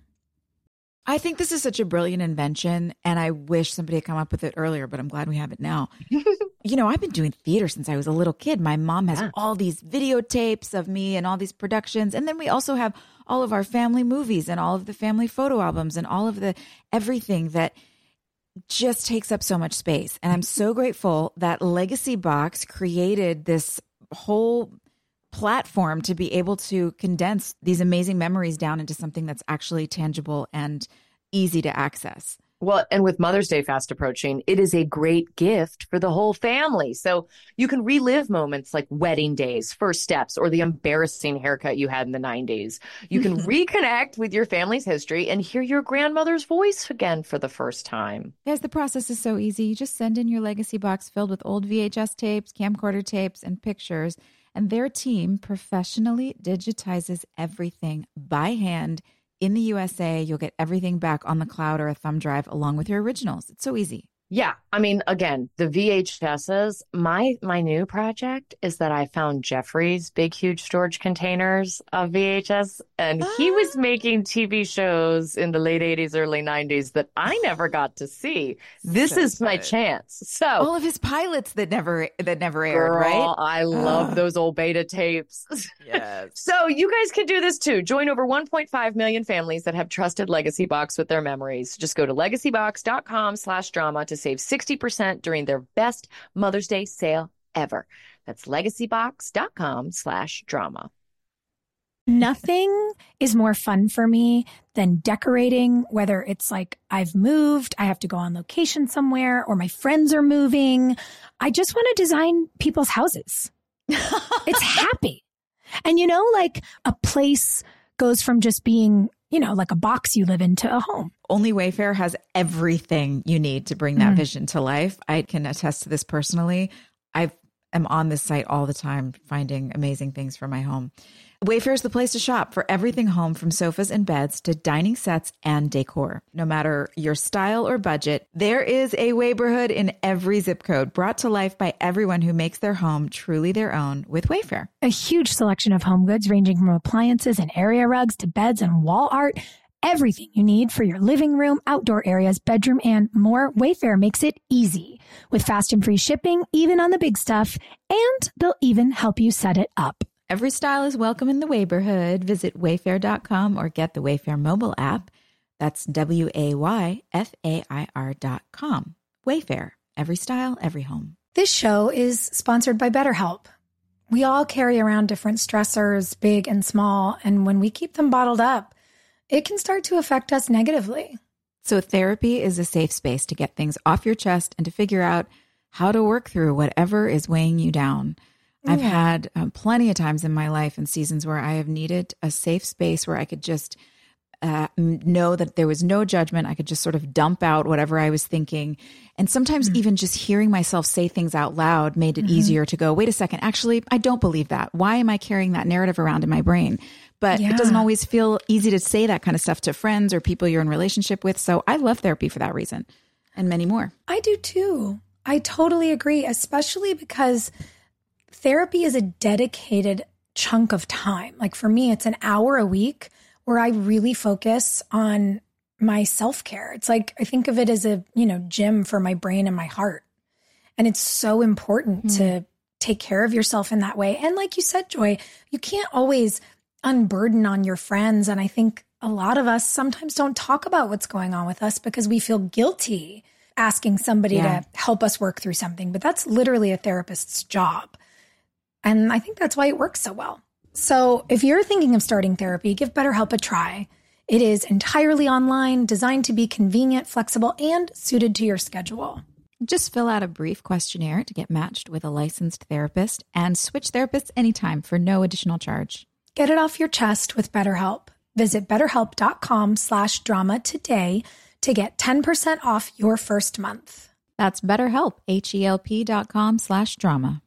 Speaker 2: I think this is such a brilliant invention, and I wish somebody had come up with it earlier, but I'm glad we have it now. You know, I've been doing theater since I was a little kid. My mom has
Speaker 3: Yeah.
Speaker 2: all these videotapes of me and all these productions. And then we also have all of our family movies and all of the family photo albums and all of the everything that just takes up so much space. And I'm so grateful that Legacy Box created this whole platform to be able to condense these amazing memories down into something that's actually tangible and easy to access.
Speaker 1: Well, and with Mother's Day fast approaching, it is a great gift for the whole family. So you can relive moments like wedding days, first steps, or the embarrassing haircut you had in the nineties. You can reconnect with your family's history and hear your grandmother's voice again for the first time.
Speaker 2: Guys, the process is so easy. You just send in your Legacy Box filled with old V H S tapes, camcorder tapes, and pictures, and their team professionally digitizes everything by hand in the U S A. You'll get everything back on the cloud or a thumb drive along with your originals. It's so easy.
Speaker 1: Yeah, I mean, again, the V H Ss, my my new project is that I found Jeffrey's big, huge storage containers of V H S And he was making T V shows in the late eighties, early nineties that I never got to see. This
Speaker 7: So
Speaker 1: is my
Speaker 7: good.
Speaker 1: chance. So,
Speaker 7: All of his pilots that never that never aired,
Speaker 1: girl,
Speaker 7: right?
Speaker 1: I love
Speaker 7: Ugh.
Speaker 1: those old beta tapes.
Speaker 7: Yes.
Speaker 1: So you guys can do this too. Join over one point five million families that have trusted Legacy Box with their memories. Just go to legacybox.com slash drama to save sixty percent during their best Mother's Day sale ever. That's legacybox.com slash drama.
Speaker 6: Nothing is more fun for me than decorating, whether it's like I've moved, I have to go on location somewhere, or my friends are moving. I just want to design people's houses. It's happy. And you know, like a place goes from just being, you know, like a box you live in to a home.
Speaker 7: Only Wayfair has everything you need to bring that
Speaker 6: Mm.
Speaker 7: vision to life. I can attest to this personally. I am on this site all the time, finding amazing things for my home. Wayfair is the place to shop for everything home, from sofas and beds to dining sets and decor. No matter your style or budget, there is a Wayborhood in every zip code, brought to life by everyone who makes their home truly their own with Wayfair.
Speaker 6: A huge selection of home goods ranging from appliances and area rugs to beds and wall art. Everything you need for your living room, outdoor areas, bedroom, and more. Wayfair makes it easy with fast and free shipping, even on the big stuff, and they'll even help you set it up.
Speaker 7: Every style is welcome in the Wayborhood. Visit wayfair dot com or get the Wayfair mobile app. That's W A Y F A I R dot com. Wayfair. Every style, every home.
Speaker 6: This show is sponsored by BetterHelp. We all carry around different stressors, big and small, and when we keep them bottled up, it can start to affect us negatively.
Speaker 7: So therapy is a safe space to get things off your chest and to figure out how to work through whatever is weighing you down. I've
Speaker 6: Yeah.
Speaker 7: had um, plenty of times in my life and seasons where I have needed a safe space where I could just uh, know that there was no judgment. I could just sort of dump out whatever I was thinking. And sometimes
Speaker 6: Mm-hmm.
Speaker 7: even just hearing myself say things out loud made it
Speaker 6: Mhm.
Speaker 7: easier to go, wait a second, actually, I don't believe that. Why am I carrying that narrative around in my brain? But
Speaker 6: Yeah.
Speaker 7: it doesn't always feel easy to say that kind of stuff to friends or people you're in relationship with. So I love therapy for that reason and many more.
Speaker 6: I do too. I totally agree, especially because therapy is a dedicated chunk of time. Like for me, it's an hour a week where I really focus on my self-care. It's like I think of it as a, you know, gym for my brain and my heart. And it's so important
Speaker 7: Mm.
Speaker 6: to take care of yourself in that way. And like you said, Joy, you can't always unburden on your friends. And I think a lot of us sometimes don't talk about what's going on with us because we feel guilty asking somebody
Speaker 7: Yeah.
Speaker 6: to help us work through something. But that's literally a therapist's job. And I think that's why it works so well. So if you're thinking of starting therapy, give BetterHelp a try. It is entirely online, designed to be convenient, flexible, and suited to your schedule.
Speaker 7: Just fill out a brief questionnaire to get matched with a licensed therapist and switch therapists anytime for no additional charge.
Speaker 6: Get it off your chest with BetterHelp. Visit betterhelp.com slash drama today to get ten percent off your first month.
Speaker 7: That's BetterHelp, H-E-L-P dot com slash drama.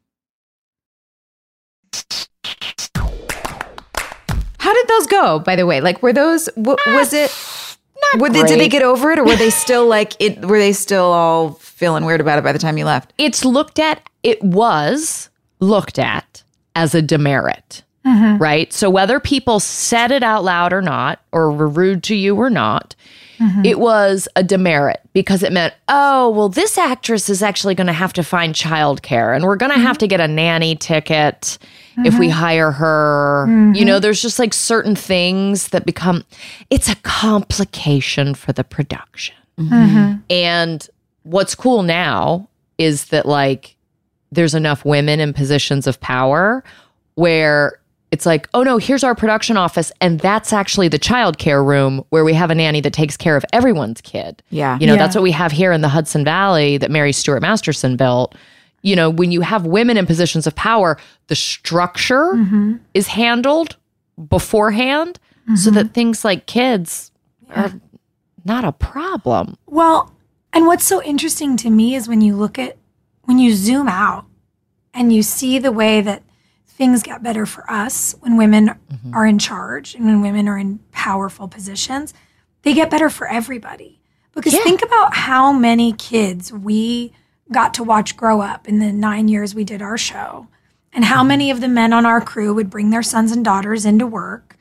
Speaker 7: How did those go, by the way? Like, were those, w- was it, were they, did they get over it, or were they still like, it? Were they still all feeling weird about it by the time you left?
Speaker 3: It's looked at, it was looked at as a demerit, right? So whether people said it out loud or not, or were rude to you or not, it was a demerit because it meant, oh, well, this actress is actually going to have to find childcare and we're going to have to get a nanny ticket if we hire her. You know, there's just like certain things that become, it's a complication for the production. And what's cool now is that like there's enough women in positions of power where it's like, oh no, here's our production office. And that's actually the childcare room where we have a nanny that takes care of everyone's kid.
Speaker 7: Yeah.
Speaker 3: You know,
Speaker 6: Yeah.
Speaker 3: that's what we have here in the Hudson Valley that Mary Stuart Masterson built. You know, when you have women in positions of power, the structure is handled beforehand so that things like kids are not a problem.
Speaker 6: Well, and what's so interesting to me is when you look at, when you zoom out and you see the way that things get better for us when women are in charge and when women are in powerful positions, they get better for everybody. Because
Speaker 3: Yeah.
Speaker 6: think about how many kids we got to watch grow up in the nine years we did our show, and how many of the men on our crew would bring their sons and daughters into work.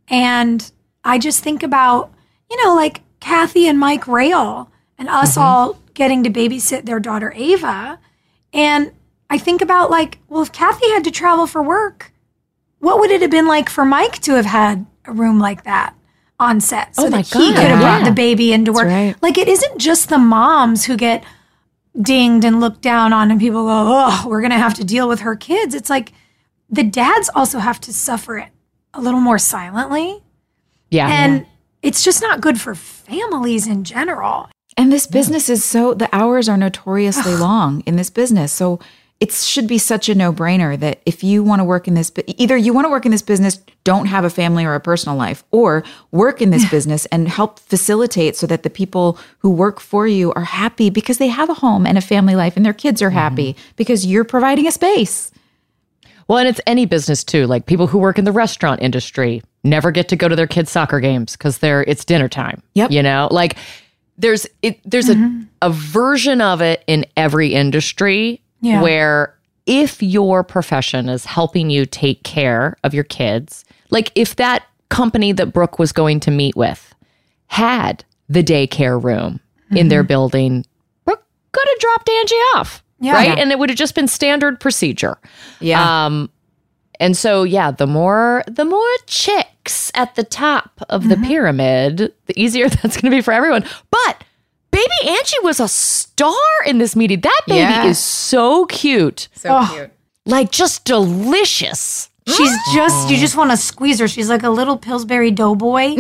Speaker 6: And I just think about, you know, like Kathy and Mike Rail and us mm-hmm. all getting to babysit their daughter Ava. And I think about like, well, if Kathy had to travel for work, what would it have been like for Mike to have had a room like that on set so
Speaker 3: oh my
Speaker 6: that
Speaker 3: God.
Speaker 6: he could have
Speaker 3: yeah.
Speaker 6: brought the baby into work?
Speaker 7: Right.
Speaker 6: Like, it isn't just the moms who get dinged and looked down on and people go, oh, we're going to have to deal with her kids. It's like the dads also have to suffer it a little more silently.
Speaker 3: Yeah.
Speaker 6: And it's just not good for families in general.
Speaker 2: And this business is so, the hours are notoriously long in this business. So it should be such a no-brainer that if you want to work in this, either you want to work in this business, don't have a family or a personal life, or work in this business and help facilitate so that the people who work for you are happy because they have a home and a family life and their kids are happy mm-hmm. because you're providing a space.
Speaker 3: Well, and it's any business too. Like people who work in the restaurant industry never get to go to their kids' soccer games because they're it's dinner time.
Speaker 2: Yep.
Speaker 3: You know, like there's it there's mm-hmm. a, a version of it in every industry yeah. where if your profession is helping you take care of your kids, like if that company that Brooke was going to meet with had the daycare room mm-hmm. in their building, Brooke could have dropped Angie off. Yeah. Right. And it would have just been standard procedure.
Speaker 2: Yeah.
Speaker 3: Um, and so, yeah, the more the more chicks at the top of the mm-hmm. pyramid, the easier that's going to be for everyone. But baby Angie was a star in this meeting. That baby
Speaker 2: yeah.
Speaker 3: is so cute.
Speaker 2: So
Speaker 6: oh.
Speaker 2: cute.
Speaker 3: Like just delicious.
Speaker 6: She's just, you just want to squeeze her. She's like a little Pillsbury Doughboy.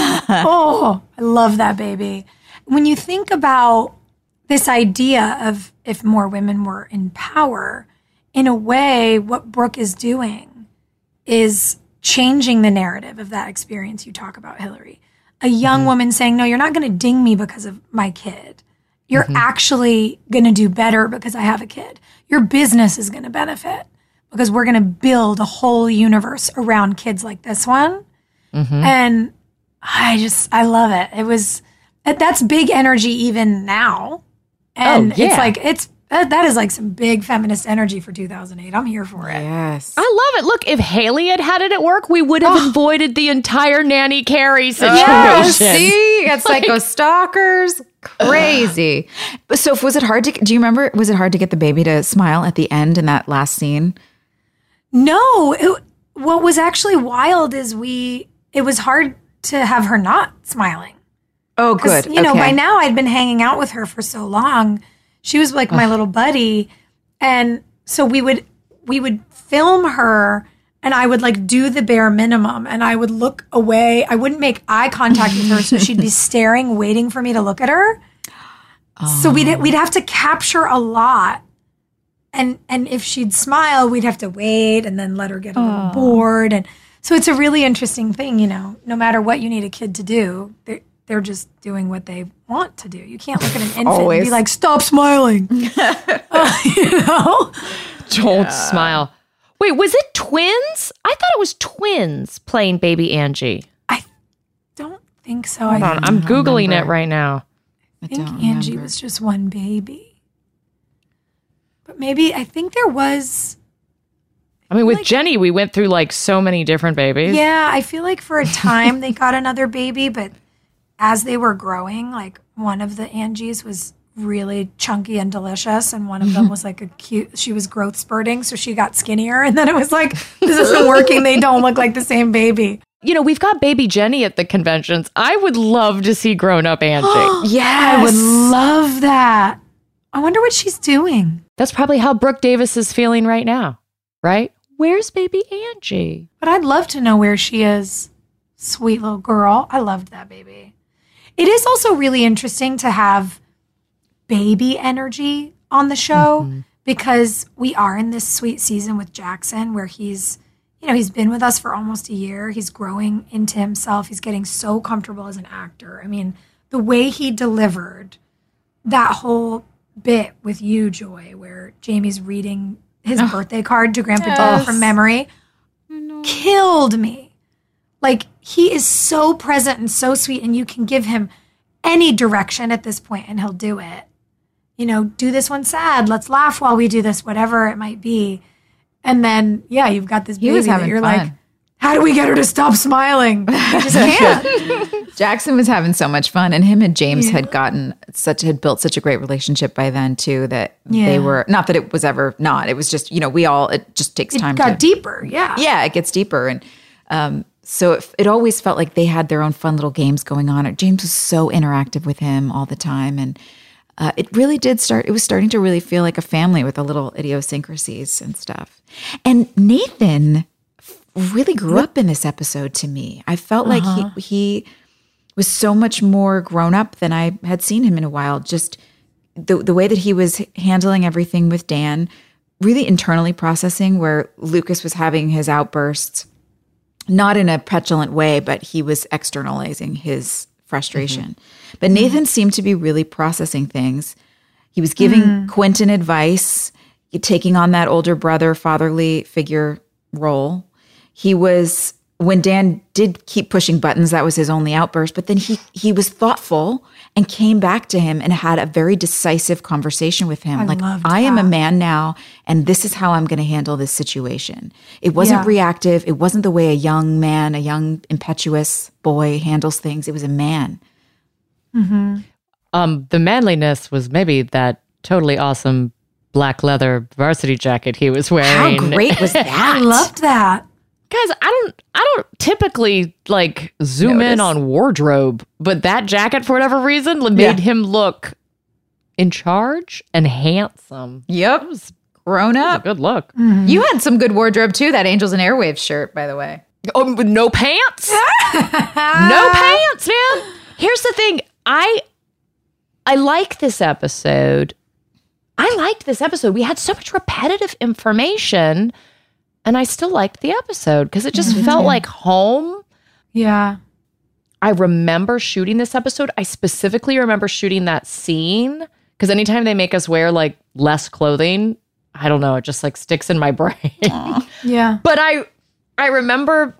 Speaker 6: Oh, I love that baby. When you think about this idea of if more women were in power, in a way, what Brooke is doing is changing the narrative of that experience you talk about, Hillary. A young mm-hmm. woman saying, no, you're not going to ding me because of my kid. You're mm-hmm. actually going to do better because I have a kid. Your business is going to benefit because we're going to build a whole universe around kids like this one. Mm-hmm. And I just, I love it. It was, that's big energy even now. And
Speaker 3: oh, yeah.
Speaker 6: it's like, it's, that, that is like some big feminist energy for two thousand eight. I'm here for it.
Speaker 7: Yes.
Speaker 3: I love it. Look, if Haley had had it at work, we would have oh. avoided the entire Nanny Carrie situation.
Speaker 2: Yes, see? It's like, like those stalkers. Crazy.
Speaker 7: Uh, so was it hard to, do you remember, was it hard to get the baby to smile at the end in that last scene?
Speaker 6: No. It, what was actually wild is we, it was hard to have her not smiling.
Speaker 7: Oh, good.
Speaker 6: You know,
Speaker 7: okay.
Speaker 6: by now I'd been hanging out with her for so long. She was like my little buddy. And so we would, we would film her and I would like do the bare minimum and I would look away. I wouldn't make eye contact with her. So she'd be staring, waiting for me to look at her. Oh. So we'd, we'd have to capture a lot. And, and if she'd smile, we'd have to wait and then let her get a little oh. bored. And so it's a really interesting thing, you know, no matter what you need a kid to do, they're, they're just doing what they want to do. You can't look at an infant Always. and be like, stop smiling. uh, you know?
Speaker 3: Don't yeah. smile. Wait, was it twins? I thought it was twins playing baby Angie.
Speaker 6: I don't think so.
Speaker 3: Hold
Speaker 6: I
Speaker 3: on, I'm Googling
Speaker 6: remember.
Speaker 3: it right now.
Speaker 6: I think I Angie remember. was just one baby. But maybe, I think there was...
Speaker 3: I mean, with
Speaker 6: like,
Speaker 3: Jenny, we went through like so many different babies.
Speaker 6: Yeah, I feel like for a time they got another baby, but as they were growing, like one of the Angies was really chunky and delicious, and one of them was like a cute, she was growth spurting, so she got skinnier, and then it was like, this isn't working, they don't look like the same baby.
Speaker 3: You know, we've got baby Jenny at the conventions. I would love to see grown-up Angie.
Speaker 6: Yeah, I would love that. I wonder what she's doing.
Speaker 3: That's probably how Brooke Davis is feeling right now, right? Where's baby Angie?
Speaker 6: But I'd love to know where she is. Sweet little girl. I loved that baby. It is also really interesting to have baby energy on the show mm-hmm. because we are in this sweet season with Jackson where he's, you know, he's been with us for almost a year. He's growing into himself. He's getting so comfortable as an actor. I mean, the way he delivered that whole bit with you, Joy, where Jamie's reading his oh. birthday card to Grandpa yes. Dale from memory, killed me. Like, he is so present and so sweet, and you can give him any direction at this point, and he'll do it. You know, do this one sad. Let's laugh while we do this, whatever it might be. And then, yeah, you've got this baby
Speaker 2: he was
Speaker 6: that
Speaker 2: having
Speaker 6: you're
Speaker 2: fun.
Speaker 6: like, How do we get her to stop smiling? You just can't.
Speaker 2: Jackson was having so much fun, and him and James yeah. had gotten such had built such a great relationship by then too that yeah. they were not that it was ever not. It was just you know we all it just takes
Speaker 6: it
Speaker 2: time.
Speaker 6: It got
Speaker 2: to,
Speaker 6: deeper, yeah,
Speaker 2: yeah, it gets deeper, and um, so it, it always felt like they had their own fun little games going on. James was so interactive with him all the time, and uh, it really did start. It was starting to really feel like a family with the little idiosyncrasies and stuff. And Nathan really grew up in this episode to me. I felt uh-huh. like he he was so much more grown up than I had seen him in a while. Just the the way that he was handling everything with Dan, really internally processing where Lucas was having his outbursts, not in a petulant way, but he was externalizing his frustration. Mm-hmm. But Nathan mm-hmm. seemed to be really processing things. He was giving mm. Quentin advice, taking on that older brother, fatherly figure role. He was, when Dan did keep pushing buttons, that was his only outburst, but then he he was thoughtful and came back to him and had a very decisive conversation with him.
Speaker 6: I
Speaker 2: like,
Speaker 6: loved
Speaker 2: I am
Speaker 6: that.
Speaker 2: a man now, and this is how I'm going to handle this situation. It wasn't
Speaker 6: Yeah.
Speaker 2: reactive. It wasn't the way a young man, a young impetuous boy handles things. It was a man.
Speaker 6: Mm-hmm.
Speaker 3: Um, the manliness was maybe that totally awesome black leather varsity jacket he was wearing.
Speaker 2: How great was that?
Speaker 6: I loved that.
Speaker 3: Guys, I don't I don't typically like zoom
Speaker 2: Notice.
Speaker 3: in on wardrobe, but that jacket for whatever reason made
Speaker 2: Yeah.
Speaker 3: him look in charge and handsome.
Speaker 2: Yep.
Speaker 3: It was,
Speaker 2: Grown
Speaker 3: it was a
Speaker 2: up.
Speaker 3: good look.
Speaker 2: You had some good wardrobe too, that Angels and Airwaves shirt, by the way.
Speaker 3: Oh, but no pants? No pants, man. Here's the thing. I I like this episode. I liked this episode. We had so much repetitive information, and I still liked the episode because it just felt like home.
Speaker 6: Yeah.
Speaker 3: I remember shooting this episode. I specifically remember shooting that scene because anytime they make us wear like less clothing, I don't know, it just like sticks in my brain.
Speaker 6: Yeah.
Speaker 3: But I I remember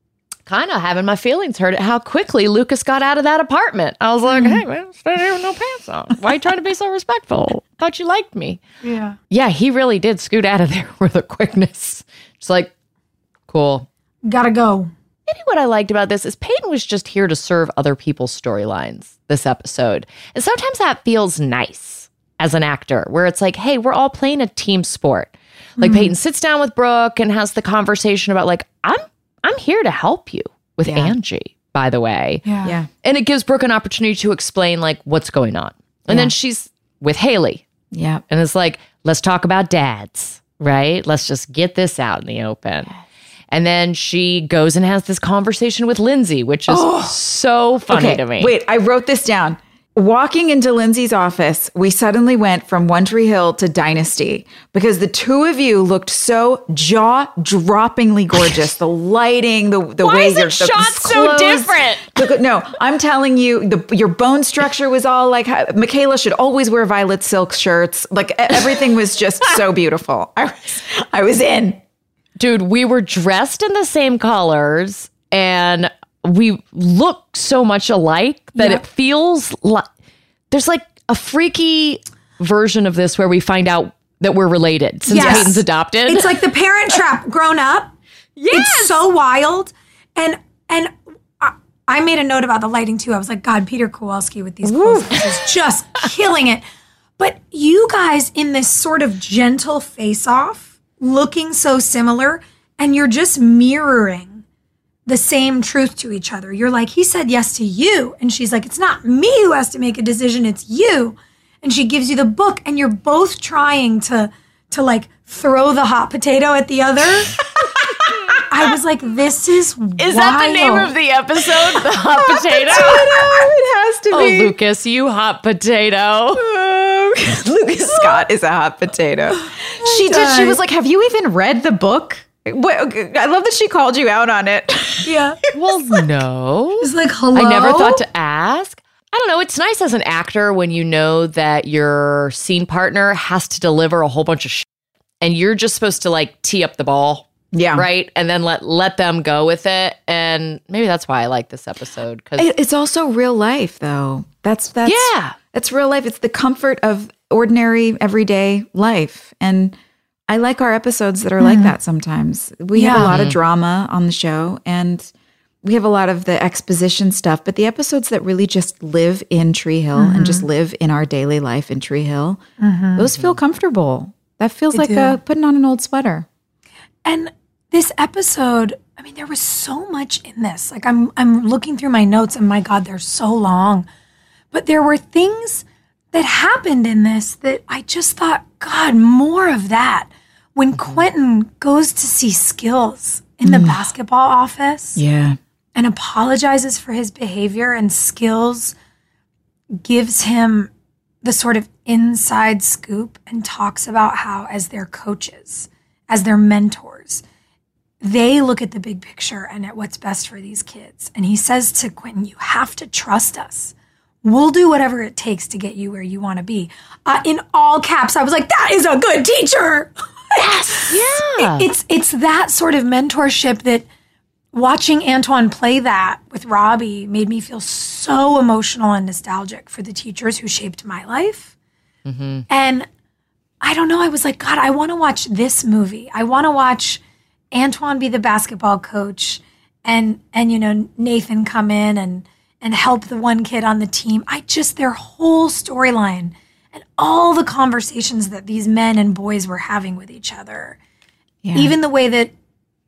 Speaker 3: kind of having my feelings hurt at how quickly Lucas got out of that apartment. I was like, hey, man, stay there with no pants on. Why are you trying to be so respectful? Thought you liked me.
Speaker 6: Yeah.
Speaker 3: Yeah, he really did scoot out of there with a quickness. It's like, cool.
Speaker 6: Gotta go.
Speaker 3: Maybe what I liked about this is Peyton was just here to serve other people's storylines this episode. And sometimes that feels nice as an actor, where it's like, hey, we're all playing a team sport. Like
Speaker 6: Mm-hmm.
Speaker 3: Peyton sits down with Brooke and has the conversation about like, I'm I'm here to help you with
Speaker 2: Yeah.
Speaker 3: Angie, by the way.
Speaker 6: Yeah.
Speaker 2: Yeah.
Speaker 3: And it gives Brooke an opportunity to explain like what's going on. And
Speaker 2: Yeah.
Speaker 3: then she's with Haley.
Speaker 2: Yeah.
Speaker 3: And it's like, let's talk about dads, right? Let's just get this out in the open. And then she goes and has this conversation with Lindsay, which is so funny
Speaker 2: Okay,
Speaker 3: to me.
Speaker 2: wait, I wrote this down. Walking into Lindsay's office, we suddenly went from One Tree Hill to Dynasty because the two of you looked so jaw-droppingly gorgeous. The lighting, the the
Speaker 3: Why
Speaker 2: way
Speaker 3: is it
Speaker 2: your the
Speaker 3: shot so
Speaker 2: clothes-
Speaker 3: different?
Speaker 2: Look, no, I'm telling you, the your bone structure was all like Michaela should always wear violet silk shirts. Like e- everything was just so beautiful. I was, I was in.
Speaker 3: Dude, we were dressed in the same colors and we look so much alike that
Speaker 6: Yep.
Speaker 3: it feels like there's like a freaky version of this where we find out that we're related since
Speaker 6: Yes.
Speaker 3: Peyton's adopted.
Speaker 6: It's like the Parent Trap grown up.
Speaker 3: Yes!
Speaker 6: It's so wild. And and I, I made a note about the lighting too. I was like, God, Peter Kowalski with these clothes is just killing it. But you guys in this sort of gentle face-off, looking so similar, and you're just mirroring the same truth to each other. You're like, he said yes to you. And she's like, it's not me who has to make a decision, it's you. And she gives you the book, and you're both trying to to like throw the hot potato at the other. I was like, this is wild.
Speaker 3: Is that the name of the episode? The hot potato?
Speaker 2: It has to
Speaker 3: Oh,
Speaker 2: be.
Speaker 3: Lucas, you hot potato.
Speaker 2: Lucas Scott is a hot potato. She did. She was like, "Have you even read the book?" What, I love that she called you out on it.
Speaker 6: Yeah.
Speaker 3: Well, no.
Speaker 6: It's like, hello?
Speaker 3: I never thought to ask. I don't know. It's nice as an actor when you know that your scene partner has to deliver a whole bunch of shit and you're just supposed to like tee up the ball.
Speaker 2: Yeah.
Speaker 3: Right. And then let let them go with it. And maybe that's why I like this episode. Because
Speaker 2: It- It's also real life, though. That's that's
Speaker 3: Yeah.
Speaker 2: It's real life. It's the comfort of ordinary, everyday life, and I like our episodes that are like that sometimes. We have a
Speaker 6: Yeah.
Speaker 2: lot of drama on the show and we have a lot of the exposition stuff, but the episodes that really just live in Tree Hill and just live in our daily life in Tree Hill, those feel comfortable. That feels
Speaker 6: They
Speaker 2: like
Speaker 6: do.
Speaker 2: a, putting on an old sweater.
Speaker 6: And this episode, I mean, there was so much in this. Like I'm I'm looking through my notes and my God, they're so long. But there were things that happened in this that I just thought, God, more of that. When Quentin goes to see Skills in the basketball office
Speaker 2: Yeah.
Speaker 6: and apologizes for his behavior, and Skills gives him the sort of inside scoop and talks about how, as their coaches, as their mentors, they look at the big picture and at what's best for these kids. And he says to Quentin, you have to trust us. We'll do whatever it takes to get you where you want to be. Uh, in all caps, I was like, that is a good teacher. Yes.
Speaker 3: Yeah.
Speaker 6: It's, it's that sort of mentorship that watching Antoine play that with Robbie made me feel so emotional and nostalgic for the teachers who shaped my life.
Speaker 3: Mm-hmm.
Speaker 6: And I don't know, I was like, God, I want to watch this movie. I want to watch Antoine be the basketball coach and, and, you know, Nathan come in and, and help the one kid on the team. I just, their whole storyline and all the conversations that these men and boys were having with each other.
Speaker 2: Yeah.
Speaker 6: Even the way that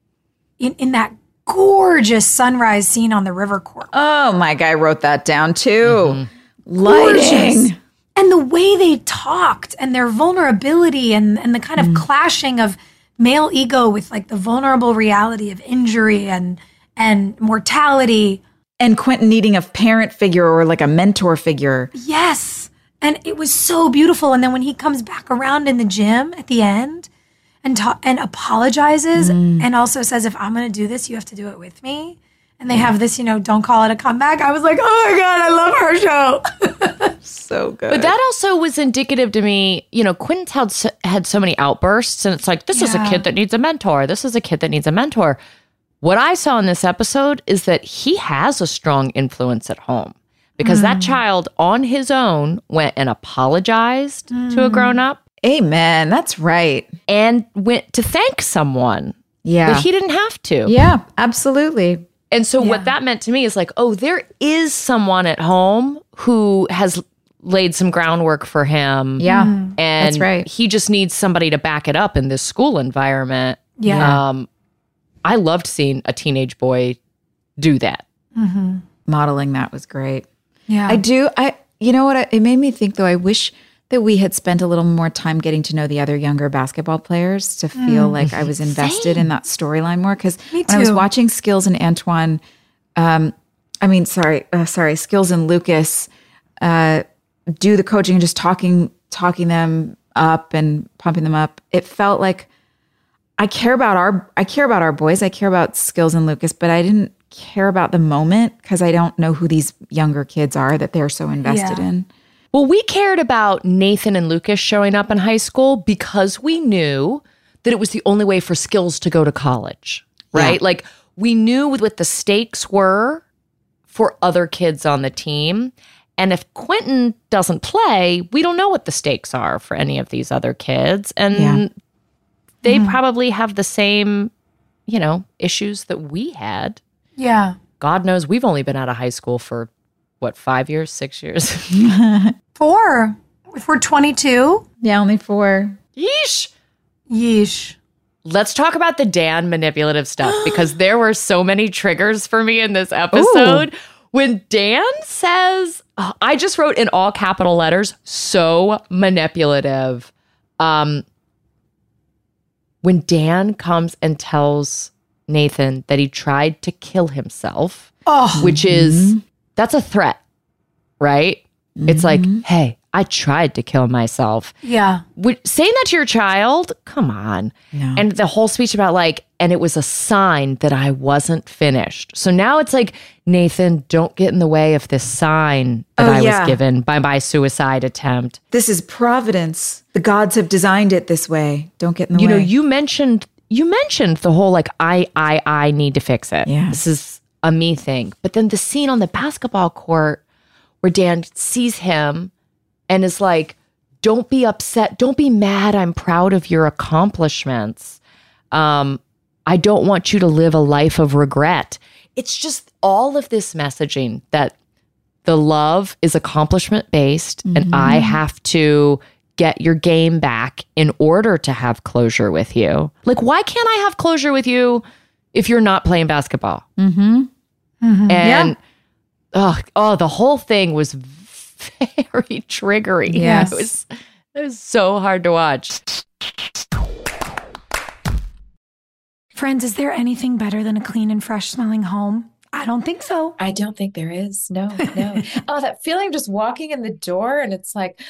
Speaker 6: in, in that gorgeous sunrise scene on the river court.
Speaker 2: Oh, my guy wrote that down too.
Speaker 3: Mm-hmm.
Speaker 6: Gorgeous.
Speaker 2: Lighting.
Speaker 6: And the way they talked and their vulnerability and, and the kind of
Speaker 2: Mm.
Speaker 6: clashing of male ego with like the vulnerable reality of injury and and mortality.
Speaker 2: And Quentin needing a parent figure or like a mentor figure.
Speaker 6: Yes. And it was so beautiful. And then when he comes back around in the gym at the end and ta- and apologizes
Speaker 2: Mm.
Speaker 6: and also says, if I'm going to do this, you have to do it with me. And they have this, you know, don't call it a comeback. I was like, oh my God, I love our show.
Speaker 2: So good.
Speaker 3: But that also was indicative to me. You know, Quentin's had so, had so many outbursts, and it's like, this is a
Speaker 6: Yeah.
Speaker 3: kid that needs a mentor. This is a kid that needs a mentor. What I saw in this episode is that he has a strong influence at home because that child on his own went and apologized to a grown up
Speaker 2: Amen. That's right.
Speaker 3: and went to thank someone
Speaker 2: Yeah.
Speaker 3: that he didn't have to.
Speaker 2: yeah, absolutely.
Speaker 3: And so
Speaker 6: Yeah.
Speaker 3: what that meant to me is like, oh, there is someone at home who has laid some groundwork for him.
Speaker 2: Yeah.
Speaker 3: And
Speaker 2: That's right.
Speaker 3: he just needs somebody to back it up in this school environment.
Speaker 6: Yeah.
Speaker 3: Um, I loved seeing a teenage boy do that.
Speaker 2: Modeling that was great.
Speaker 6: Yeah.
Speaker 2: I do. I. You know what? I, it made me think though. I wish that we had spent a little more time getting to know the other younger basketball players to feel like I was invested in that storyline more. Because
Speaker 6: Me
Speaker 2: when I was
Speaker 6: too.
Speaker 2: watching Skills and Antoine, um, I mean, sorry, uh, sorry, Skills and Lucas uh, do the coaching and just talking, talking them up and pumping them up. It felt like I care about our, I care about our boys. I care about Skills and Lucas, but I didn't care about the moment because I don't know who these younger kids are that they're so invested
Speaker 6: Yeah.
Speaker 2: in.
Speaker 3: Well, we cared about Nathan and Lucas showing up in high school because we knew that it was the only way for Skills to go to college, right?
Speaker 2: Yeah.
Speaker 3: Like we knew what the stakes were for other kids on the team. And if Quentin doesn't play, we don't know what the stakes are for any of these other kids. And
Speaker 2: Yeah.
Speaker 3: they probably have the same, you know, issues that we had.
Speaker 6: yeah.
Speaker 3: God knows we've only been out of high school for what, five years, six years?
Speaker 6: Four. If we're twenty-two,
Speaker 2: Yeah, only four.
Speaker 3: Yeesh.
Speaker 6: yeesh.
Speaker 3: Let's talk about the Dan manipulative stuff because there were so many triggers for me in this episode. When Dan says, oh, I just wrote in all capital letters, so manipulative. Um, when Dan comes and tells Nathan that he tried to kill himself,
Speaker 6: Oh,
Speaker 3: which is, that's a threat, right? It's like, hey, I tried to kill myself.
Speaker 6: yeah.
Speaker 3: Would, saying that to your child, come on.
Speaker 2: No.
Speaker 3: And the whole speech about like, and it was a sign that I wasn't finished. So now it's like, Nathan, don't get in the way of this sign that
Speaker 2: Oh,
Speaker 3: I
Speaker 2: yeah.
Speaker 3: was given by my suicide attempt.
Speaker 2: This is providence. The gods have designed it this way. Don't get in the
Speaker 3: You
Speaker 2: way.
Speaker 3: know, you mentioned, you mentioned the whole like, I, I, I need to fix it.
Speaker 2: Yeah.
Speaker 3: This is a me thing. But then the scene on the basketball court where Dan sees him and is like, don't be upset. Don't be mad. I'm proud of your accomplishments. Um, I don't want you to live a life of regret. It's just all of this messaging that the love is accomplishment based, mm-hmm. and I have to get your game back in order to have closure with you. Like, why can't I have closure with you if you're not playing basketball?
Speaker 6: Mm-hmm. Mm-hmm.
Speaker 3: And yeah. oh, oh, the whole thing was very triggering.
Speaker 6: Yes.
Speaker 3: It was, it was so hard to watch.
Speaker 6: Friends, is there anything better than a clean and fresh smelling home? I don't think so.
Speaker 8: I don't think there is. No, no. Oh, that feeling just walking in the door and it's like,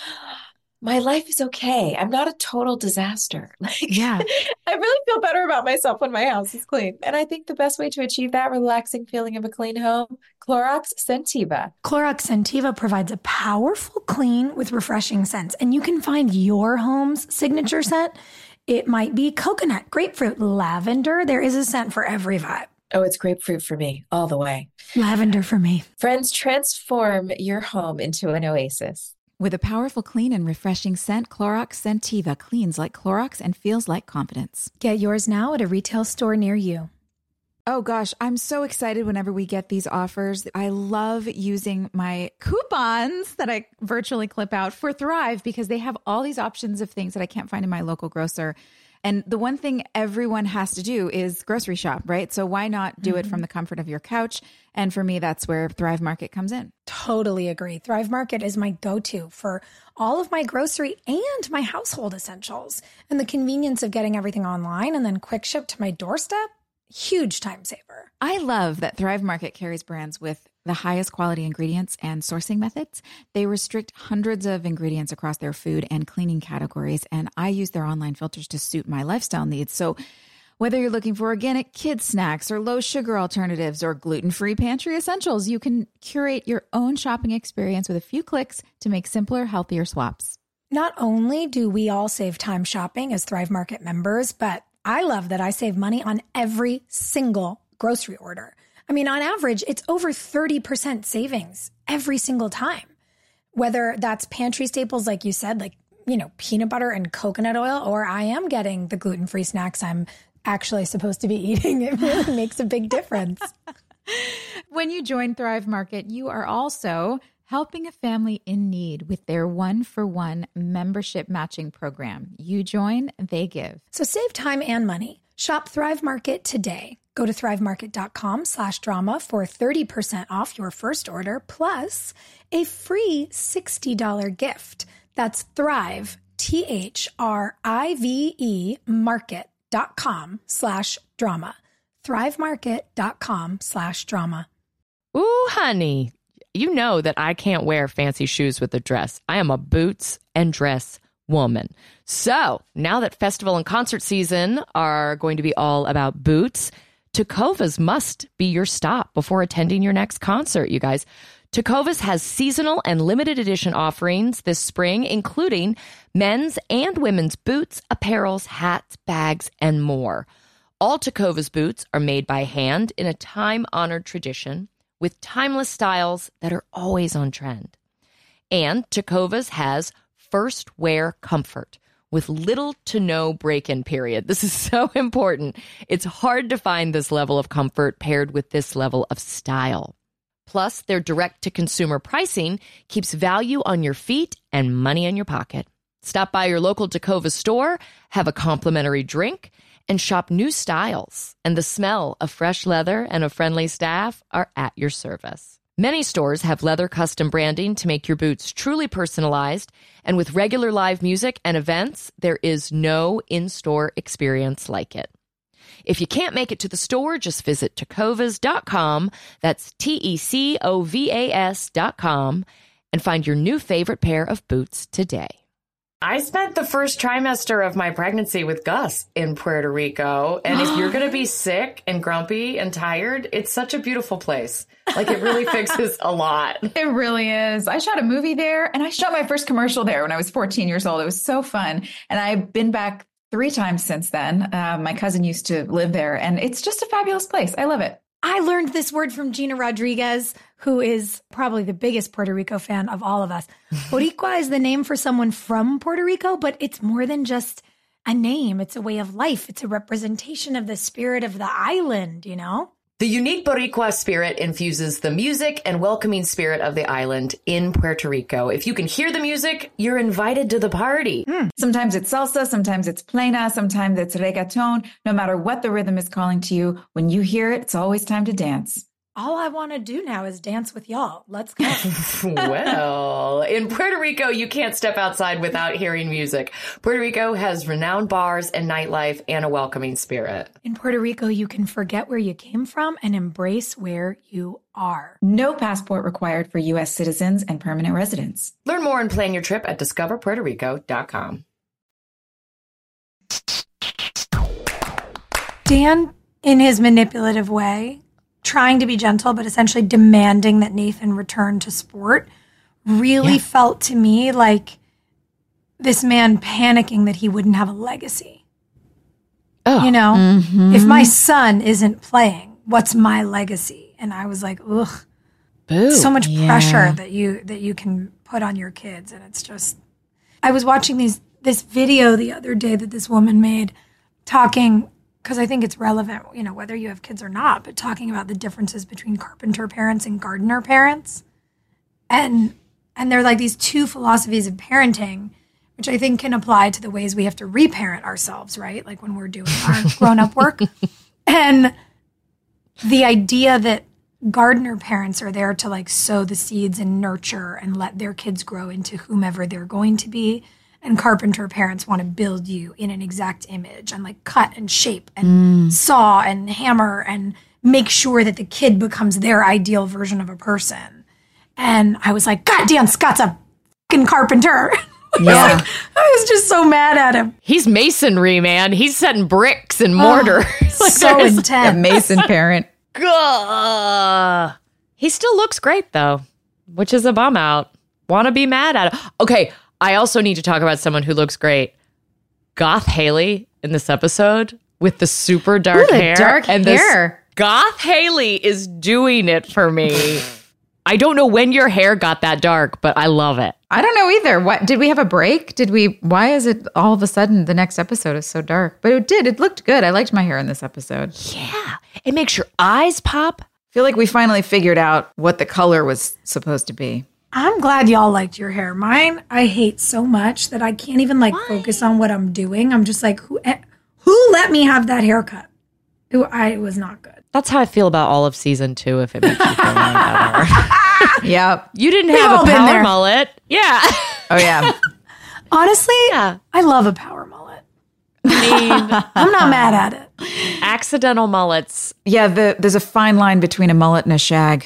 Speaker 8: my life is okay. I'm not a total disaster. Like,
Speaker 6: yeah.
Speaker 8: I really feel better about myself when my house is clean. And I think the best way to achieve that relaxing feeling of a clean home, Clorox Scentiva.
Speaker 6: Clorox Scentiva provides a powerful clean with refreshing scents. And you can find your home's signature scent. It might be coconut, grapefruit, lavender. There is a scent for every vibe.
Speaker 8: Oh, it's grapefruit for me, all the way.
Speaker 6: Lavender for me.
Speaker 8: Friends, transform your home into an oasis.
Speaker 2: With a powerful, clean, and refreshing scent, Clorox Scentiva cleans like Clorox and feels like confidence.
Speaker 6: Get yours now at a retail store near you.
Speaker 2: Oh gosh, I'm so excited whenever we get these offers. I love using my coupons that I virtually clip out for Thrive because they have all these options of things that I can't find in my local grocer. And the one thing everyone has to do is grocery shop, right? So why not do mm-hmm. it from the comfort of your couch? And for me, that's where Thrive Market comes in.
Speaker 6: Totally agree. Thrive Market is my go-to for all of my grocery and my household essentials. And the convenience of getting everything online and then quick ship to my doorstep, huge time saver.
Speaker 2: I love that Thrive Market carries brands with the highest quality ingredients and sourcing methods. They restrict hundreds of ingredients across their food and cleaning categories, and I use their online filters to suit my lifestyle needs. So whether you're looking for organic kids snacks or low sugar alternatives or gluten-free pantry essentials, you can curate your own shopping experience with a few clicks to make simpler, healthier swaps.
Speaker 6: Not only do we all save time shopping as Thrive Market members, but I love that I save money on every single grocery order. I mean, on average, it's over thirty percent savings every single time. Whether that's pantry staples, like you said, like, you know, peanut butter and coconut oil, or I am getting the gluten-free snacks I'm actually supposed to be eating. It really makes a big difference.
Speaker 2: When you join Thrive Market, you are also helping a family in need with their one-for-one membership matching program. You join, they give.
Speaker 6: So save time and money. Shop Thrive Market today. Go to thrivemarket.com slash drama for thirty percent off your first order, plus a free sixty dollars gift. That's Thrive, T H R I V E, market.com slash drama. thrivemarket.com slash drama.
Speaker 3: Ooh, honey, you know that I can't wear fancy shoes with a dress. I am a boots and dress woman. So now that festival and concert season are going to be all about boots, Tecovas must be your stop before attending your next concert, you guys. Tecovas has seasonal and limited edition offerings this spring, including men's and women's boots, apparels, hats, bags, and more. All Tecovas boots are made by hand in a time-honored tradition with timeless styles that are always on trend. And Tecovas has first wear comfort with little to no break-in period. This is so important. It's hard to find this level of comfort paired with this level of style. Plus, their direct-to-consumer pricing keeps value on your feet and money in your pocket. Stop by your local Tecovas store, have a complimentary drink, and shop new styles. And the smell of fresh leather and a friendly staff are at your service. Many stores have leather custom branding to make your boots truly personalized. And with regular live music and events, there is no in-store experience like it. If you can't make it to the store, just visit tecovas dot com. That's T E C O V A S dot com and find your new favorite pair of boots today. I spent the first trimester of my pregnancy with Gus in Puerto Rico. And if you're going to be sick and grumpy and tired, it's such a beautiful place. Like, it really fixes a lot.
Speaker 9: It really is. I shot a movie there, and I shot my first commercial there when I was fourteen years old. It was so fun. And I've been back three times since then. Uh, my cousin used to live there, and it's just a fabulous place. I love it.
Speaker 6: I learned this word from Gina Rodriguez, who is probably the biggest Puerto Rico fan of all of us. Boricua is the name for someone from Puerto Rico, but it's more than just a name. It's a way of life. It's a representation of the spirit of the island, you know?
Speaker 1: The unique Boricua spirit infuses the music and welcoming spirit of the island in Puerto Rico. If you can hear the music, you're invited to the party.
Speaker 9: Mm. Sometimes it's salsa, sometimes it's plena, sometimes it's reggaeton. No matter what the rhythm is calling to you, when you hear it, it's always time to dance.
Speaker 6: All I want to do now is dance with y'all. Let's go.
Speaker 1: Well, in Puerto Rico, you can't step outside without hearing music. Puerto Rico has renowned bars and nightlife and a welcoming spirit.
Speaker 6: In Puerto Rico, you can forget where you came from and embrace where you are.
Speaker 9: No passport required for U S citizens and permanent residents.
Speaker 1: Learn more and plan your trip at discover puerto rico dot com.
Speaker 6: Dan, in his manipulative way, trying to be gentle, but essentially demanding that Nathan return to sport, really yeah. felt to me like this man panicking that he wouldn't have a legacy. Oh. You know, mm-hmm. if my son isn't playing, what's my legacy? And I was like, ugh, Boo. so much yeah. pressure that you that you can put on your kids. And it's just, I was watching these this video the other day that this woman made talking, because I think it's relevant, you know, whether you have kids or not, but talking about the differences between carpenter parents and gardener parents. And and they're like these two philosophies of parenting, which I think can apply to the ways we have to reparent ourselves, right? Like when we're doing our grown-up work. And the idea that gardener parents are there to like sow the seeds and nurture and let their kids grow into whomever they're going to be. And carpenter parents want to build you in an exact image and like cut and shape and mm. saw and hammer and make sure that the kid becomes their ideal version of a person. And I was like, God damn, Scott's a fucking carpenter. I,
Speaker 3: yeah.
Speaker 6: was like, I was just so mad at him.
Speaker 3: He's masonry, man. He's setting bricks and mortar.
Speaker 6: Oh, like so intense.
Speaker 7: A mason parent.
Speaker 3: Gah. He still looks great though, which is a bum out. Want to be mad at him. Okay. I also need to talk about someone who looks great. Goth Haley in this episode with the super dark
Speaker 7: Ooh, the
Speaker 3: hair.
Speaker 7: dark
Speaker 3: and
Speaker 7: hair.
Speaker 3: Goth Haley is doing it for me. I don't know when your hair got that dark, but I love it.
Speaker 7: I don't know either. What did we have a break? Did we? Why is it all of a sudden the next episode is so dark? But it did. It looked good. I liked my hair in this episode.
Speaker 3: Yeah. It makes your eyes pop.
Speaker 7: I feel like we finally figured out what the color was supposed to be.
Speaker 6: I'm glad y'all liked your hair. Mine, I hate so much that I can't even like Why? focus on what I'm doing. I'm just like, who who let me have that haircut? It, I, it was not good.
Speaker 3: That's how I feel about all of season two, if it makes you feel any better.
Speaker 7: Yeah.
Speaker 3: You didn't
Speaker 6: We've
Speaker 3: have a power
Speaker 6: there.
Speaker 3: mullet. Yeah.
Speaker 7: Oh, yeah.
Speaker 6: Honestly,
Speaker 3: yeah.
Speaker 6: I love a power mullet.
Speaker 3: I mean,
Speaker 6: I'm not mad at it.
Speaker 3: Accidental mullets.
Speaker 7: Yeah, the, there's a fine line between a mullet and a shag.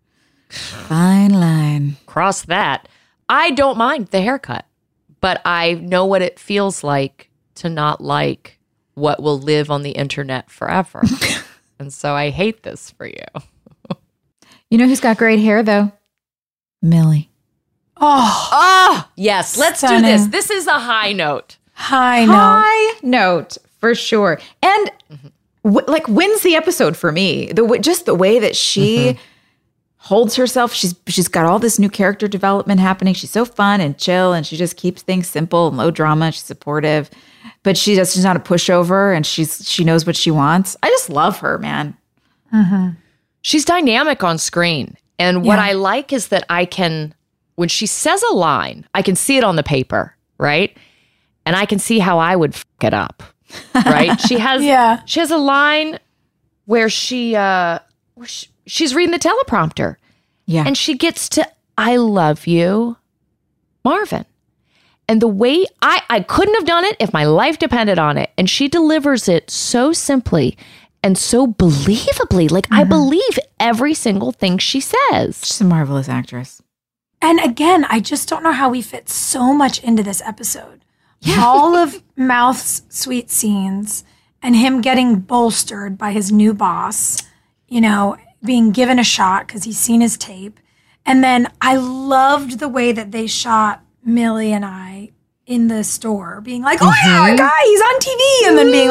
Speaker 7: Fine line.
Speaker 3: Cross that. I don't mind the haircut, but I know what it feels like to not like what will live on the internet forever. And so I hate this for you.
Speaker 7: You know who's got great hair, though? Millie.
Speaker 6: Oh,
Speaker 3: oh yes. Let's
Speaker 6: stunning.
Speaker 3: do this. This is a high note.
Speaker 6: High note.
Speaker 7: High note, for sure. And mm-hmm. w- like wins the episode for me. The w- Just the way that she... Mm-hmm. holds herself. She's she's got all this new character development happening. She's so fun and chill, and she just keeps things simple and low drama. She's supportive, but she does, she's not a pushover, and she's she knows what she wants. I just love her, man.
Speaker 6: Mm-hmm.
Speaker 3: She's dynamic on screen, and what yeah. I like is that I can, when she says a line, I can see it on the paper, right? And I can see how I would f- it up, right? She has
Speaker 6: yeah.
Speaker 3: she has a line where she uh where she, she's reading the teleprompter.
Speaker 7: Yeah.
Speaker 3: And she gets to, I love you, Marvin. And the way I, I couldn't have done it if my life depended on it. And she delivers it so simply and so believably. Like, mm-hmm. I believe every single thing she says.
Speaker 7: She's a marvelous actress.
Speaker 6: And again, I just don't know how we fit so much into this episode. Yeah. All of Mouth's sweet scenes and him getting bolstered by his new boss, you know, being given a shot because he's seen his tape. And then I loved the way that they shot Millie and I in the store, being like, oh, mm-hmm. yeah, our guy, he's on T V. And then being like,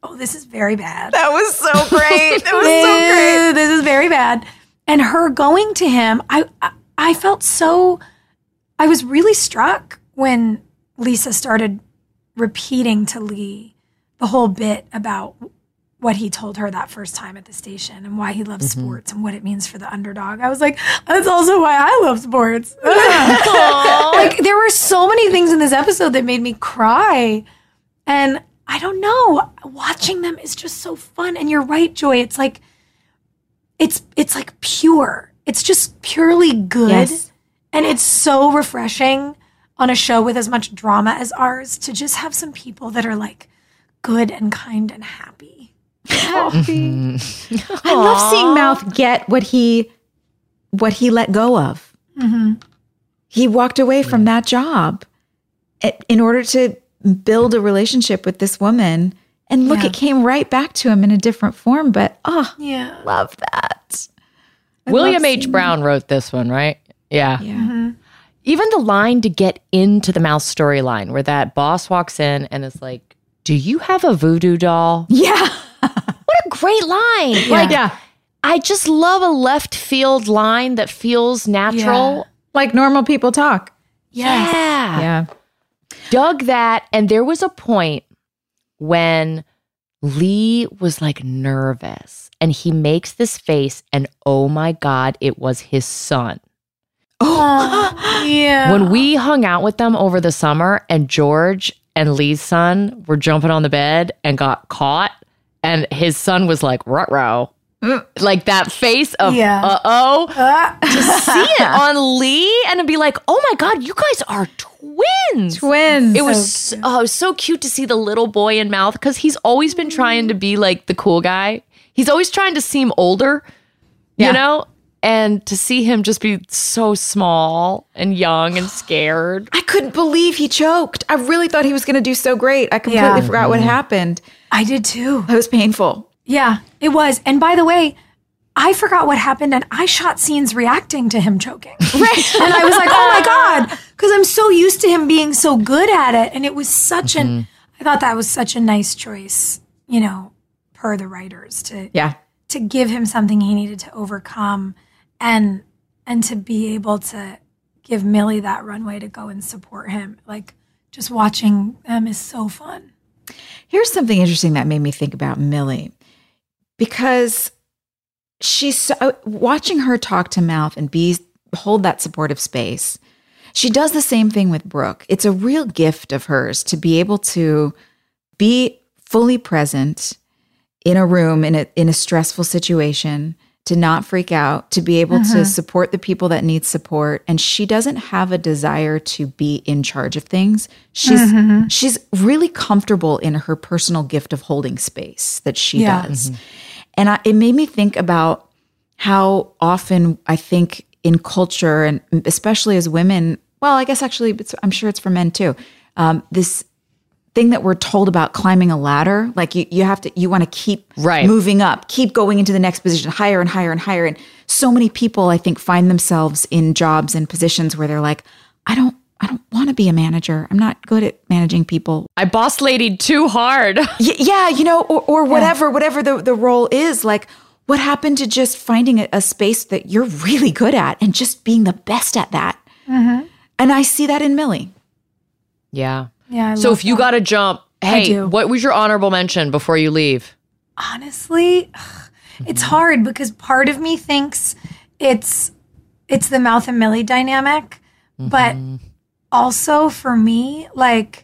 Speaker 6: oh, this is very bad.
Speaker 7: That was so great. That was
Speaker 6: this,
Speaker 7: so great.
Speaker 6: This is very bad. And her going to him, I, I I felt so, I was really struck when Lisa started repeating to Lee the whole bit about what he told her that first time at the station and why he loves mm-hmm. sports and what it means for the underdog. I was like, that's also why I love sports. Like, there were so many things in this episode that made me cry. And I don't know, watching them is just so fun. And you're right, Joy. It's like, it's it's like pure. It's just purely good. Yes. And it's so refreshing on a show with as much drama as ours to just have some people that are like good and kind and happy.
Speaker 7: Happy. I love seeing Mouth get what he what he let go of.
Speaker 6: Mm-hmm.
Speaker 7: He walked away from that job in order to build a relationship with this woman. And look, yeah. it came right back to him in a different form. But oh,
Speaker 6: yeah,
Speaker 7: love that. I
Speaker 3: William H. Brown wrote this one, right? Yeah.
Speaker 7: yeah.
Speaker 6: Mm-hmm.
Speaker 3: Even the line to get into the Mouth storyline where that boss walks in and is like, do you have a voodoo doll?
Speaker 7: Yeah.
Speaker 3: What a great line.
Speaker 7: Yeah.
Speaker 3: Like,
Speaker 7: yeah.
Speaker 3: I just love a left field line that feels natural.
Speaker 7: Yeah. Like normal people talk.
Speaker 6: Yes.
Speaker 3: Yeah.
Speaker 7: Yeah.
Speaker 3: Dug that. And there was a point when Lee was like nervous and he makes this face and oh my God, it was his son.
Speaker 6: Oh, yeah.
Speaker 3: When we hung out with them over the summer and George and Lee's son were jumping on the bed and got caught and his son was like, ruh-roh. Like that face of
Speaker 6: yeah.
Speaker 3: uh-oh.
Speaker 6: Uh.
Speaker 3: To see it on Lee and to be like, oh my God, you guys are twins.
Speaker 7: Twins.
Speaker 3: It was so, oh, it was so cute to see the little boy in Mouth because he's always been trying to be like the cool guy. He's always trying to seem older,
Speaker 7: yeah.
Speaker 3: you know? And to see him just be so small and young and scared.
Speaker 7: I couldn't believe he choked. I really thought he was going to do so great. I completely
Speaker 6: Yeah.
Speaker 7: forgot what happened.
Speaker 6: I did too.
Speaker 7: It was painful.
Speaker 6: Yeah, it was. And by the way, I forgot what happened and I shot scenes reacting to him choking.
Speaker 7: Right.
Speaker 6: And I was like, oh my God, because I'm so used to him being so good at it. And it was such
Speaker 3: mm-hmm.
Speaker 6: an, I thought that was such a nice choice, you know, per the writers to,
Speaker 7: Yeah.
Speaker 6: to give him something he needed to overcome and, and to be able to give Millie that runway to go and support him. Like just watching them is so fun.
Speaker 7: Here's something interesting that made me think about Millie. Because she's so, watching her talk to Mouth and be hold that supportive space. She does the same thing with Brooke. It's a real gift of hers to be able to be fully present in a room in a in a stressful situation, to not freak out, to be able
Speaker 6: uh-huh.
Speaker 7: to support the people that need support. And she doesn't have a desire to be in charge of things. She's
Speaker 6: mm-hmm.
Speaker 7: she's really comfortable in her personal gift of holding space that she
Speaker 6: Yeah.
Speaker 7: does. Mm-hmm. And I, it made me think about how often I think in culture, and especially as women, well, I guess actually it's, I'm sure it's for men too, um, this thing that we're told about climbing a ladder, like you, you have to, you want to keep
Speaker 3: right.
Speaker 7: moving up, keep going into the next position, higher and higher and higher. And so many people, I think, find themselves in jobs and positions where they're like, I don't, I don't want to be a manager. I'm not good at managing people.
Speaker 3: I boss ladied too hard.
Speaker 7: y- yeah, you know, or, or whatever, yeah. whatever the, the role is. Like, what happened to just finding a, a space that you're really good at and just being the best at that?
Speaker 6: Mm-hmm.
Speaker 7: And I see that in Millie.
Speaker 3: Yeah.
Speaker 6: Yeah. I
Speaker 3: so
Speaker 6: love
Speaker 3: if you
Speaker 6: that.
Speaker 3: got to jump, hey,
Speaker 6: do.
Speaker 3: what was your honorable mention before you leave?
Speaker 6: Honestly, it's hard because part of me thinks it's it's the Mouth and Millie dynamic, mm-hmm. but also for me, like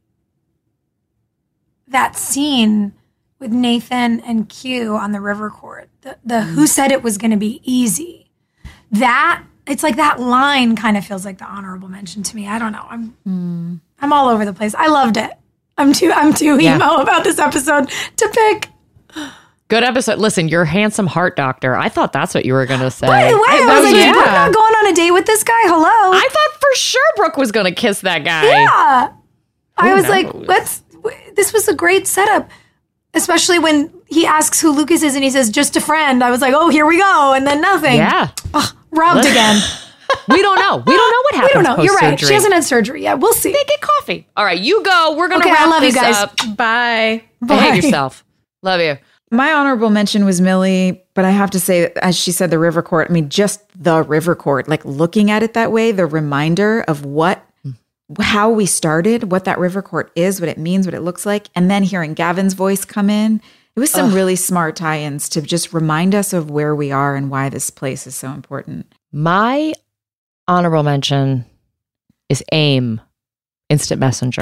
Speaker 6: that scene with Nathan and Q on the river court, the, the mm. who said it was going to be easy, that it's like that line kind of feels like the honorable mention to me. I don't know. I'm
Speaker 7: mm.
Speaker 6: I'm all over the place. I loved it. I'm too I'm too
Speaker 3: yeah.
Speaker 6: emo about this episode to pick.
Speaker 3: Good episode. Listen, you're handsome heart doctor. I thought that's what you were going to say.
Speaker 6: Wait, wait. I, I was like, yeah. is Brooke not going on a date with this guy? Hello.
Speaker 3: I thought for sure Brooke was going to kiss that guy.
Speaker 6: Yeah. Who I was
Speaker 3: knows?
Speaker 6: like, let's, this was a great setup. Especially when he asks who Lucas is and he says, just a friend. I was like, oh, here we go. And then nothing.
Speaker 3: Yeah.
Speaker 6: Ugh, robbed again.
Speaker 3: We don't know. We don't know what happens.
Speaker 6: We don't know. You're right.
Speaker 3: Post-surgery.
Speaker 6: She hasn't had surgery yet. We'll see.
Speaker 3: They get coffee. All right, you go. We're going to
Speaker 6: okay,
Speaker 3: wrap
Speaker 6: I love
Speaker 3: this
Speaker 6: you guys.
Speaker 3: up.
Speaker 7: Bye.
Speaker 6: Bye.
Speaker 3: Behave yourself.
Speaker 1: Love you.
Speaker 7: My honorable mention was Millie, but I have to say, as she said, the river court. I mean, just the river court, like looking at it that way, the reminder of what, how we started, what that river court is, what it means, what it looks like. And then hearing Gavin's voice come in, it was some Ugh. really smart tie-ins to just remind us of where we are and why this place is so important.
Speaker 1: My honorable mention is AIM, Instant Messenger.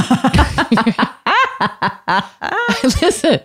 Speaker 1: Listen,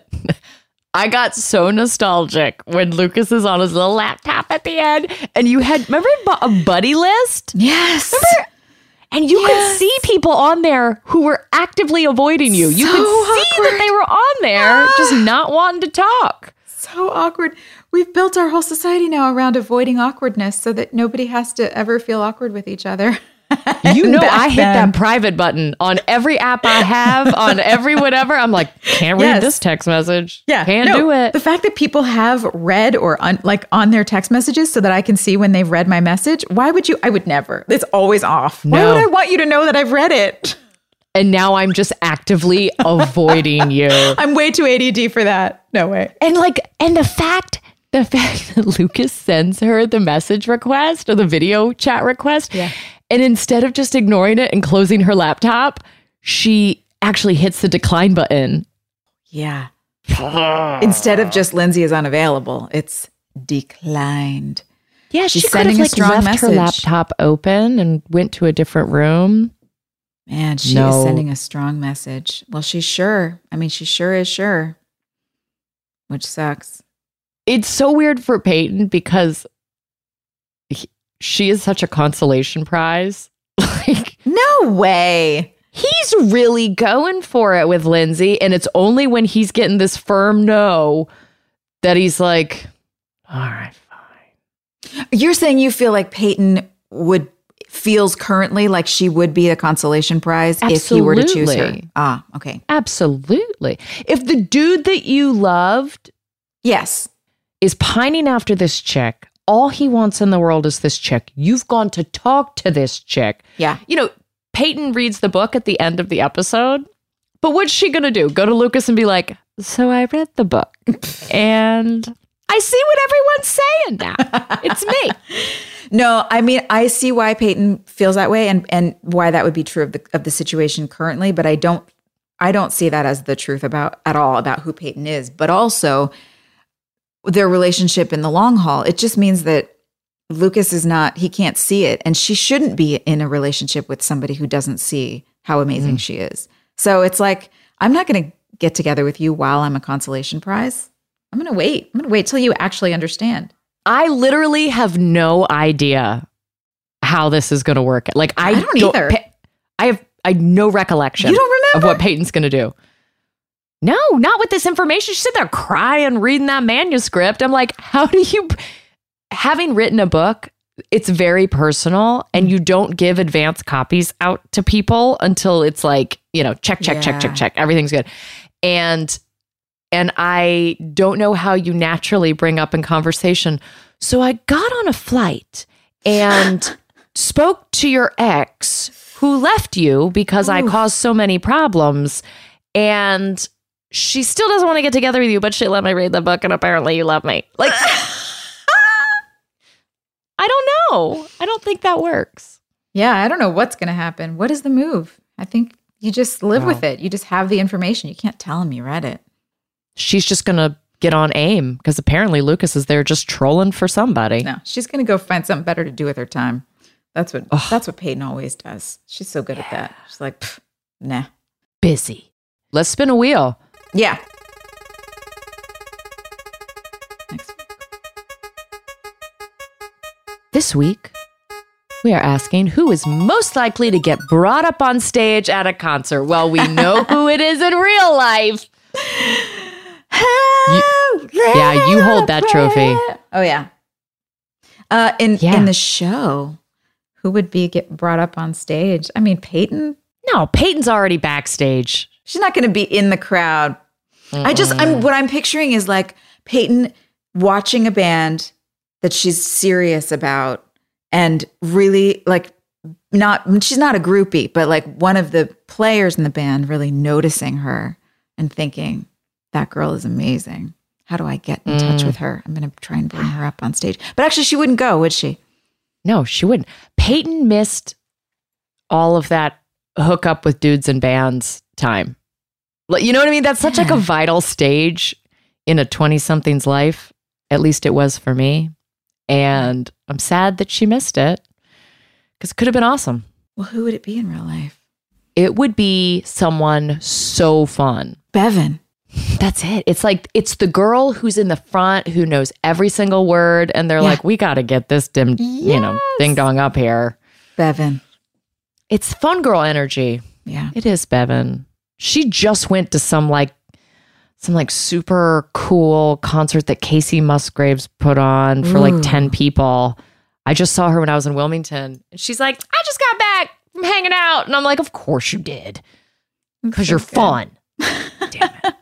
Speaker 1: I got so nostalgic when Lucas is on his little laptop at the end, and you had, remember a buddy list?
Speaker 7: Yes.
Speaker 1: Remember? And you
Speaker 7: yes.
Speaker 1: could see people on there who were actively avoiding you. You
Speaker 7: so
Speaker 1: could see
Speaker 7: awkward.
Speaker 1: that they were on there, ah. just not wanting to talk.
Speaker 7: So awkward. We've built our whole society now around avoiding awkwardness so that nobody has to ever feel awkward with each other.
Speaker 1: You know, I hit then. that private button on every app I have, on every whatever. I'm like, can't read yes. this text message.
Speaker 7: Yeah,
Speaker 1: can't
Speaker 7: no,
Speaker 1: do it.
Speaker 7: The fact that people have read or un- like on their text messages so that I can see when they've read my message. Why would you? I would never. It's always off. No. Why would I want you to know that I've read it?
Speaker 1: And now I'm just actively avoiding you.
Speaker 7: I'm way too A D D for that. No way.
Speaker 1: And like, and the fact, the fact that Lucas sends her the message request or the video chat request.
Speaker 7: Yeah.
Speaker 1: And instead of just ignoring it and closing her laptop, she actually hits the decline button.
Speaker 7: Yeah. Instead of just Lindsay is unavailable, it's declined.
Speaker 1: Yeah,
Speaker 7: she's
Speaker 1: she
Speaker 7: sending
Speaker 1: could have,
Speaker 7: a strong
Speaker 1: like, left
Speaker 7: message.
Speaker 1: her laptop open and went to a different room.
Speaker 7: Man, she
Speaker 1: no.
Speaker 7: is sending a strong message. Well, she's sure. I mean, she sure is sure, which sucks.
Speaker 1: It's so weird for Peyton because he, she is such a consolation prize. Like,
Speaker 7: no way.
Speaker 1: He's really going for it with Lindsay, and it's only when he's getting this firm no that he's like, all right, fine.
Speaker 7: You're saying you feel like Peyton would feels currently like she would be a consolation prize
Speaker 1: Absolutely.
Speaker 7: if he were to choose her. Ah, okay.
Speaker 1: Absolutely. If the dude that you loved
Speaker 7: yes,
Speaker 1: is pining after this chick, all he wants in the world is this chick. You've gone to talk to this chick.
Speaker 7: Yeah.
Speaker 1: You know, Peyton reads the book at the end of the episode, but what's she going to do? Go to Lucas and be like, so I read the book and I see what everyone's saying now. It's me.
Speaker 7: No, I mean, I see why Peyton feels that way and, and why that would be true of the of the situation currently, but I don't I don't see that as the truth about at all about who Peyton is. But also their relationship in the long haul, it just means that Lucas is not, he can't see it. And she shouldn't be in a relationship with somebody who doesn't see how amazing mm. she is. So it's like, I'm not going to get together with you while I'm a consolation prize. I'm going to wait. I'm going to wait till you actually understand.
Speaker 1: I literally have no idea how this is going to work. Like I,
Speaker 7: I don't, don't either.
Speaker 1: I have I have no recollection
Speaker 7: you don't remember?
Speaker 1: of what Peyton's going to do. No, not with this information. She's sitting there crying, reading that manuscript. I'm like, how do you, having written a book, it's very personal and you don't give advance copies out to people until it's like, you know, check, check,
Speaker 7: yeah.
Speaker 1: check, check, check. Everything's good. And And I don't know how you naturally bring up in conversation. So I got on a flight and spoke to your ex who left you because Ooh. I caused so many problems. And she still doesn't want to get together with you, but she let me read the book and apparently you love me. Like, I don't know. I don't think that works.
Speaker 7: Yeah, I don't know what's going to happen. What is the move? I think you just live
Speaker 1: wow.
Speaker 7: with it. You just have the information. You can't tell him you read it.
Speaker 1: She's just going to get on AIM because apparently Lucas is there just trolling for somebody.
Speaker 7: No, she's going to go find something better to do with her time. That's what Ugh. that's what Peyton always does. She's so good yeah. at that. She's like, nah.
Speaker 1: Busy. Let's spin a wheel.
Speaker 7: Yeah. Next week.
Speaker 1: This week, we are asking who is most likely to get brought up on stage at a concert. Well, we know who it is in real life. You, yeah, you hold that trophy.
Speaker 7: Oh yeah. Uh, in
Speaker 1: yeah.
Speaker 7: in the show, who would be get brought up on stage? I mean, Peyton.
Speaker 1: No, Peyton's already backstage.
Speaker 7: She's not going to be in the crowd. Mm-mm. I just, I'm what I'm picturing is like Peyton watching a band that she's serious about and really like not. She's not a groupie, but like one of the players in the band really noticing her and thinking,
Speaker 2: That girl is amazing. How do I get in mm. touch with her? I'm going to try and bring her up on stage. But actually, she wouldn't go, would she?
Speaker 3: No, she wouldn't. Peyton missed all of that hook up with dudes and bands time. You know what I mean? That's such yeah. like a vital stage in a twenty-something's life. At least it was for me. And I'm sad that she missed it because it could have been awesome.
Speaker 2: Well, who would it be in real life?
Speaker 3: It would be someone so fun.
Speaker 2: Bevan.
Speaker 3: That's it. It's like, it's the girl who's in the front who knows every single word. And they're yeah. like, we got to get this dim, yes. you know, ding dong up here.
Speaker 2: Bevan.
Speaker 3: It's fun girl energy.
Speaker 2: Yeah.
Speaker 3: It is Bevan. She just went to some like, some like super cool concert that Casey Musgraves put on for Ooh. like ten people. I just saw her when I was in Wilmington. And she's like, I just got back from hanging out. And I'm like, of course you did. Because so you're good. Fun. Damn it.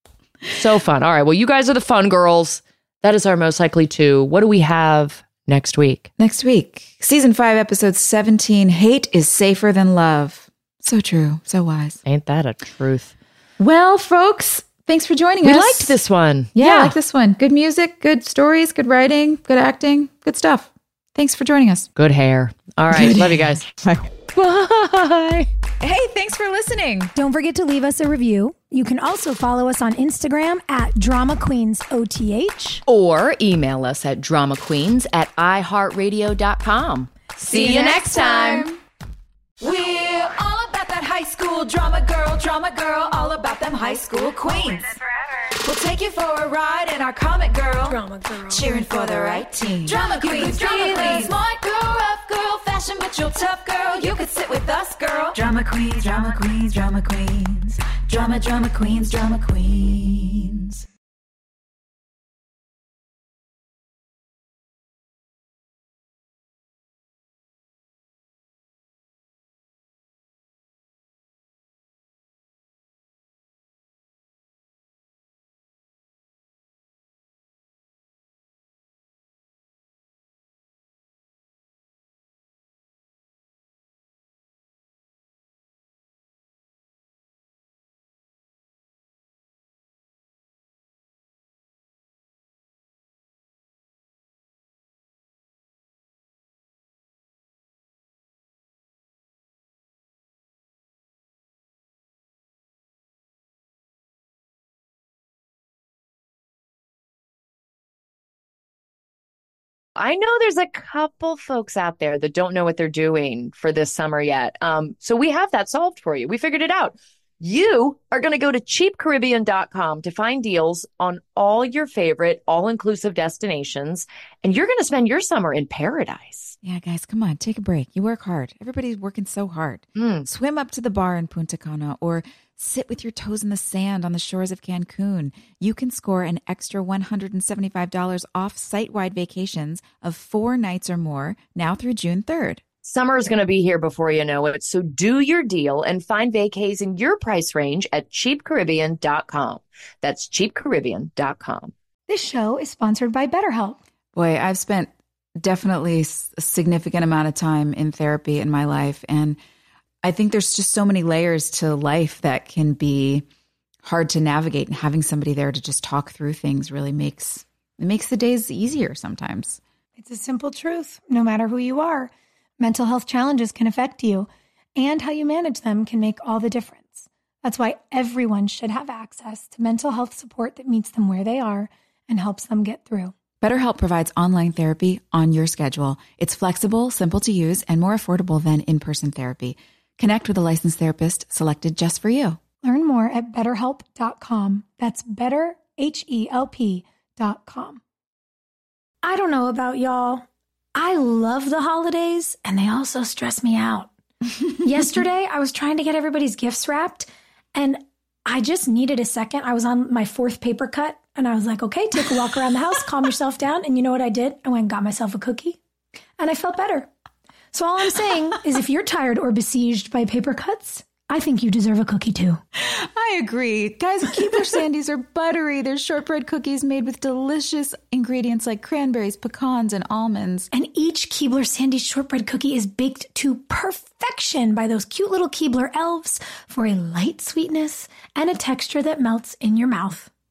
Speaker 3: So fun. All right. Well, you guys are the fun girls. That is our most likely to. What do we have next week?
Speaker 2: Next week, season five, episode seventeen, Hate is Safer Than Love. So true. So wise.
Speaker 3: Ain't that a truth?
Speaker 2: Well, folks, thanks for joining
Speaker 3: we
Speaker 2: us.
Speaker 3: We liked this one.
Speaker 2: Yeah, yeah, I like this one. Good music, good stories, good writing, good acting, good stuff. Thanks for joining us.
Speaker 3: Good hair. All right. Good Love hair. You guys.
Speaker 2: Bye.
Speaker 3: Bye.
Speaker 2: Hey, thanks for listening.
Speaker 6: Don't forget to leave us a review. You can also follow us on Instagram at Drama Queens O T H.
Speaker 3: Or email us at drama queens at i heart radio dot com. See, See you next time. time.
Speaker 5: We're all about that high school drama girl, drama girl, all about them high school queens. We'll take you for a ride in our comic girl, drama girl, cheering for the right team. Drama queens, drama queens, smart girl, rough girl, fashion but you're tough girl. You could sit with us, girl. Drama queens, drama queens, drama queens, drama, drama queens, drama queens.
Speaker 1: I know there's a couple folks out there that don't know what they're doing for this summer yet. Um, so we have that solved for you. We figured it out. You are going to go to cheap caribbean dot com to find deals on all your favorite all-inclusive destinations, and you're going to spend your summer in paradise.
Speaker 2: Yeah, guys, come on, take a break. You work hard. Everybody's working so hard.
Speaker 1: Mm.
Speaker 2: Swim up to the bar in Punta Cana or sit with your toes in the sand on the shores of Cancun. You can score an extra one hundred seventy-five dollars off site-wide vacations of four nights or more now through June third.
Speaker 1: Summer is going to be here before you know it, so do your deal and find vacays in your price range at cheap caribbean dot com. That's cheap caribbean dot com.
Speaker 6: This show is sponsored by BetterHelp.
Speaker 2: Boy, I've spent definitely a significant amount of time in therapy in my life, and I think there's just so many layers to life that can be hard to navigate, and having somebody there to just talk through things really makes it makes the days easier sometimes.
Speaker 6: It's a simple truth. No matter who you are, mental health challenges can affect you, and how you manage them can make all the difference. That's why everyone should have access to mental health support that meets them where they are and helps them get through.
Speaker 2: BetterHelp provides online therapy on your schedule. It's flexible, simple to use, and more affordable than in-person therapy. Connect with a licensed therapist selected just for you.
Speaker 6: Learn more at better help dot com. That's better, H E L P dot com. I don't know about y'all. I love the holidays, and they also stress me out. Yesterday, I was trying to get everybody's gifts wrapped, and I just needed a second. I was on my fourth paper cut, and I was like, okay, take a walk around the house, calm yourself down. And you know what I did? I went and got myself a cookie, and I felt better. So all I'm saying is if you're tired or besieged by paper cuts, I think you deserve a cookie too.
Speaker 2: I agree. Guys, Keebler Sandies are buttery. They're shortbread cookies made with delicious ingredients like cranberries, pecans, and almonds.
Speaker 6: And each Keebler Sandies shortbread cookie is baked to perfection by those cute little Keebler elves for a light sweetness and a texture that melts in your mouth.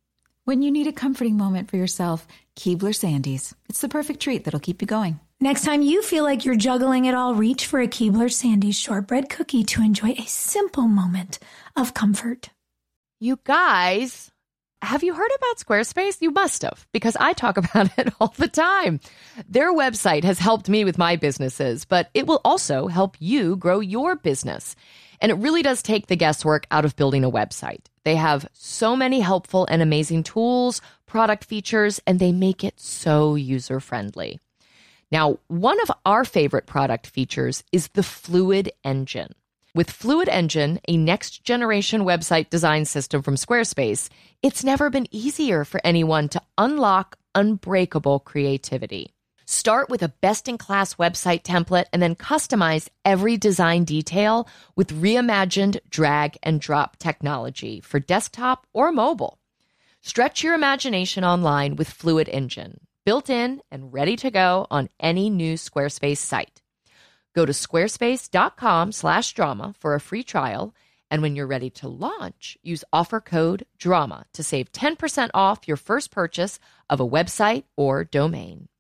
Speaker 2: When you need a comforting moment for yourself, Keebler Sandies. It's the perfect treat that'll keep you going.
Speaker 6: Next time you feel like you're juggling it all, reach for a Keebler Sandies shortbread cookie to enjoy a simple moment of comfort.
Speaker 3: You guys, have you heard about Squarespace? You must have, because I talk about it all the time. Their website has helped me with my businesses, but it will also help you grow your business. And it really does take the guesswork out of building a website. They have so many helpful and amazing tools, product features, and they make it so user-friendly. Now, one of our favorite product features is the Fluid Engine. With Fluid Engine, a next-generation website design system from Squarespace, it's never been easier for anyone to unlock unbreakable creativity. Start with a best-in-class website template and then customize every design detail with reimagined drag and drop technology for desktop or mobile. Stretch your imagination online with Fluid Engine, built in and ready to go on any new Squarespace site. Go to squarespace.com slash drama for a free trial, and when you're ready to launch, use offer code DRAMA to save ten percent off your first purchase of a website or domain.